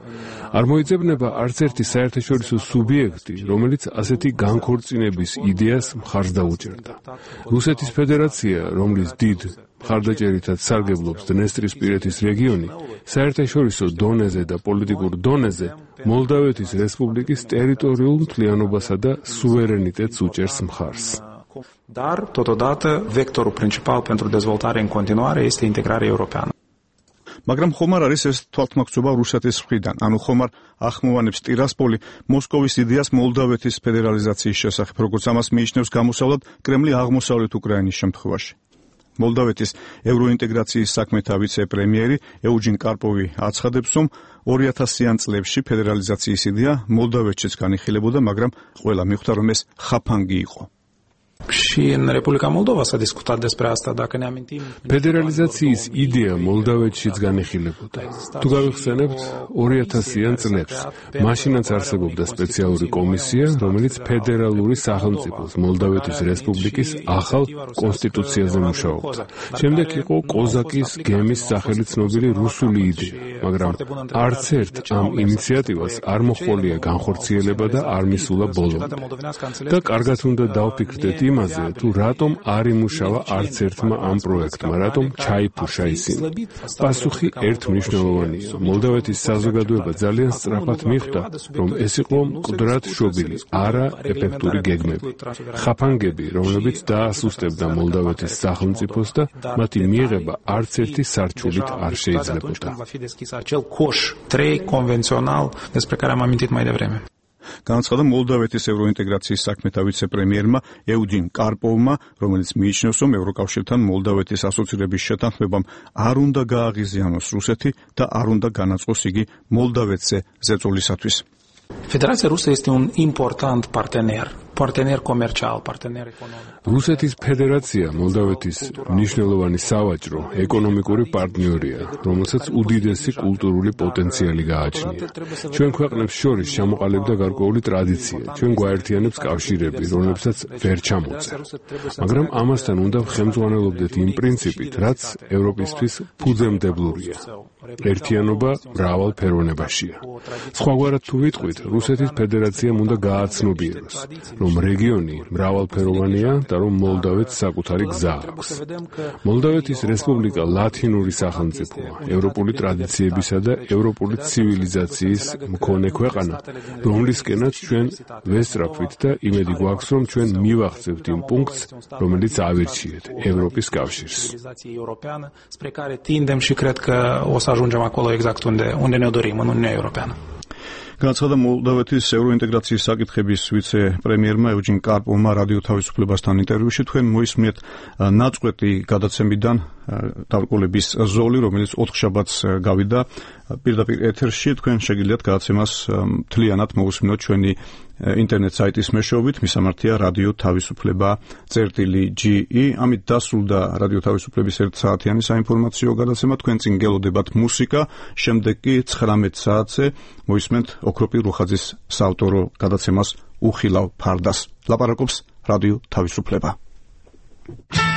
არ მოიძებნება არც ერთი საერთაშორისო სუბიექტი, რომელიც ასეთი განქორწინების იდეას მხარს დაუჭერდა. რუსეთის ფედერაცია, რომლის დიდ მხარდაჭერითაც სარგებლობს დნესტრისპირეთის რეგიონი, საერთაშორისო დონეზე და პოლიტიკურ დონეზე მოლდავეთის რესპუბლიკის ტერიტორიულ მთლიანობასა და სუვერენიტეტს უჭერს მხარს. Dar, totodată, vectorul principal pentru dezvoltare în continuare este integrarea europeană. მაგრამ ხომ არ არის ეს თვალთმაქცობა რუსეთის მხრიდან? ანუ ხომ არ ახმოვანებს ტირასპოლი მოსკოვის იდეას მოლდავეთის ფედერალიზაციის შესახებ, როგორც ამას მიიჩნევს გამოსავლად კრემლი აღმოსავლეთ უკრაინის შემთხვევაში? მოლდავეთის ევროინტეგრაციის საქმეთა ვიცე-პრემიერი ეუჯინ კარპოვი აცხადებს, რომ ორი ათასიან წლებში ფედერალიზაციის იდეა მოლდავეთშიც განიხილებოდა, მაგრამ ყველა მიხვდა, რომ ეს ხაფანგი იყო. Și în Republica Moldova s-a discutat despre asta, dacă ne amintim. ფედერალიზაციის იდეა მოლდავეთშიც განიხილებოდა. თუ გავიხსენებთ ორი ათასიან წლებს, მაშინაც არსებობდა სპეციალური კომისია, რომელიც ფედერალური სახელმწიფოს მოლდავეთის რესპუბლიკის ახალ კონსტიტუციაზე მუშაობდა. შემდეგ იყო კოზაკის გემის სახელი ცნობილი რუსული იდეა, მაგრამ არც ერთ ამ ინიციატივას არ მოჰყოლია განხორციელება და არ მისულა ბოლომდე. და კარგად უნდა დავფიქრდეთ იმაზე, თუ რატომ არ იმუშავა არც ერთმა ამ პროექტმა, რატომ ჩაიფუშა ისინი. პასუხი ერთმნიშვნელოვანია. მოლდავეთის საზოგადოება ძალიან სწრაფად მიხვდა, რომ ეს იყო მკვდრად შობილი, არა ეფექტური გეგმები. ხაფანგები, რომლებიც დაასუსტებდა მოლდავეთის სახელმწიფოს და მათი მიღება არც ერთი სარჩულით არ შეიძლებოდა. Acel coș trei convențional despre care am amintit mai devreme. განაცხადა მოლდავეთის ევროინტეგრაციის საქმეთა ვიცე-პრემიერმა ეუჯინ კარპოვმა, რომელიც მიიჩნევს, რომ ევროკავშირთან მოლდავეთის ასოცირების შეთანხმებამ არ უნდა გააღიზიანოს რუსეთი და არ უნდა განაწყოს იგი მოლდავეთზე ზეწოლისათვის. Federația Rusă este un important partener, partener comercial, partener economic. რუსეთის ფედერაცია მოლდავეთის მნიშვნელოვანი სავაჭრო ეკონომიკური პარტნიორია, რომელსაც უდიდესი კულტურული პოტენციალი გააჩნია. ჩვენ ქვეყნებს შორის ჩამოყალიბდა გარკვეული ტრადიცია, ჩვენ გვაერთიანებს კავშირები, რომლებსაც ვერ ჩამოწერ. მაგრამ ამასთან უნდა ხელმძღვანელობდეთ იმ პრინციპით, რაც ევროპისთვის ფუძემდებლურია. ერთიანობა მრავალფეროვნებაშია. სხვაგვარად თუ ვიტყვით, რუსეთის ფედერაციამ უნდა გააცნობიეროს, რომ რეგიონი მრავალფეროვანია და რომ მოლდავეთს საკუთარი გზა აქვს. მოლდავეთის რესპუბლიკა ლათინური სახელმწიფოა, ევროპული ტრადიციებისა და ევროპული ცივილიზაციის მქონე ქვეყანა, რომლისკენაც ჩვენ ვესწრაფვით და იმედი გვაქვს, რომ ჩვენ მივახცევთ იმ პუნქტს, რომელიც ავირჩიეთ ევროპის კავშირს. Spre care tindem și cred că o să ajungem acolo exact unde, unde ne dorim, în Uniunea Europeană. განაცხადა მოლდავეთის ევროინტეგრაციის საკითხების ვიცე-პრემიერმა ეუჯინ კარპოვმა რადიო თავისუფლებასთან ინტერვიუში. თქვენ მოისმენთ ნაწყვეტი გადაცემიდან დავრკოლების ზოლი, რომელიც ოთხშაბათს გავიდა პირდაპირ ეთერში. თქვენ შეგიძლიათ გადაცემას მთლიანად მოусმინოთ ჩვენი ინტერნეტ საიტის მეშვეობით, მისამართია რადიო თავისუფლება წერტილი ჯი ი. ამით დასრულდა რადიო თავისუფლების ერთ საათიანი საინფორმაციო გადაცემა. თქვენ წინ გელოდებათ მუსიკა, შემდეგ კი ცხრამეტ საათზე მოისმენთ ოქროპირ რუხაძის საავტორო გადაცემას უხილავ ფარდას. ლაპარაკობს რადიო თავისუფლება.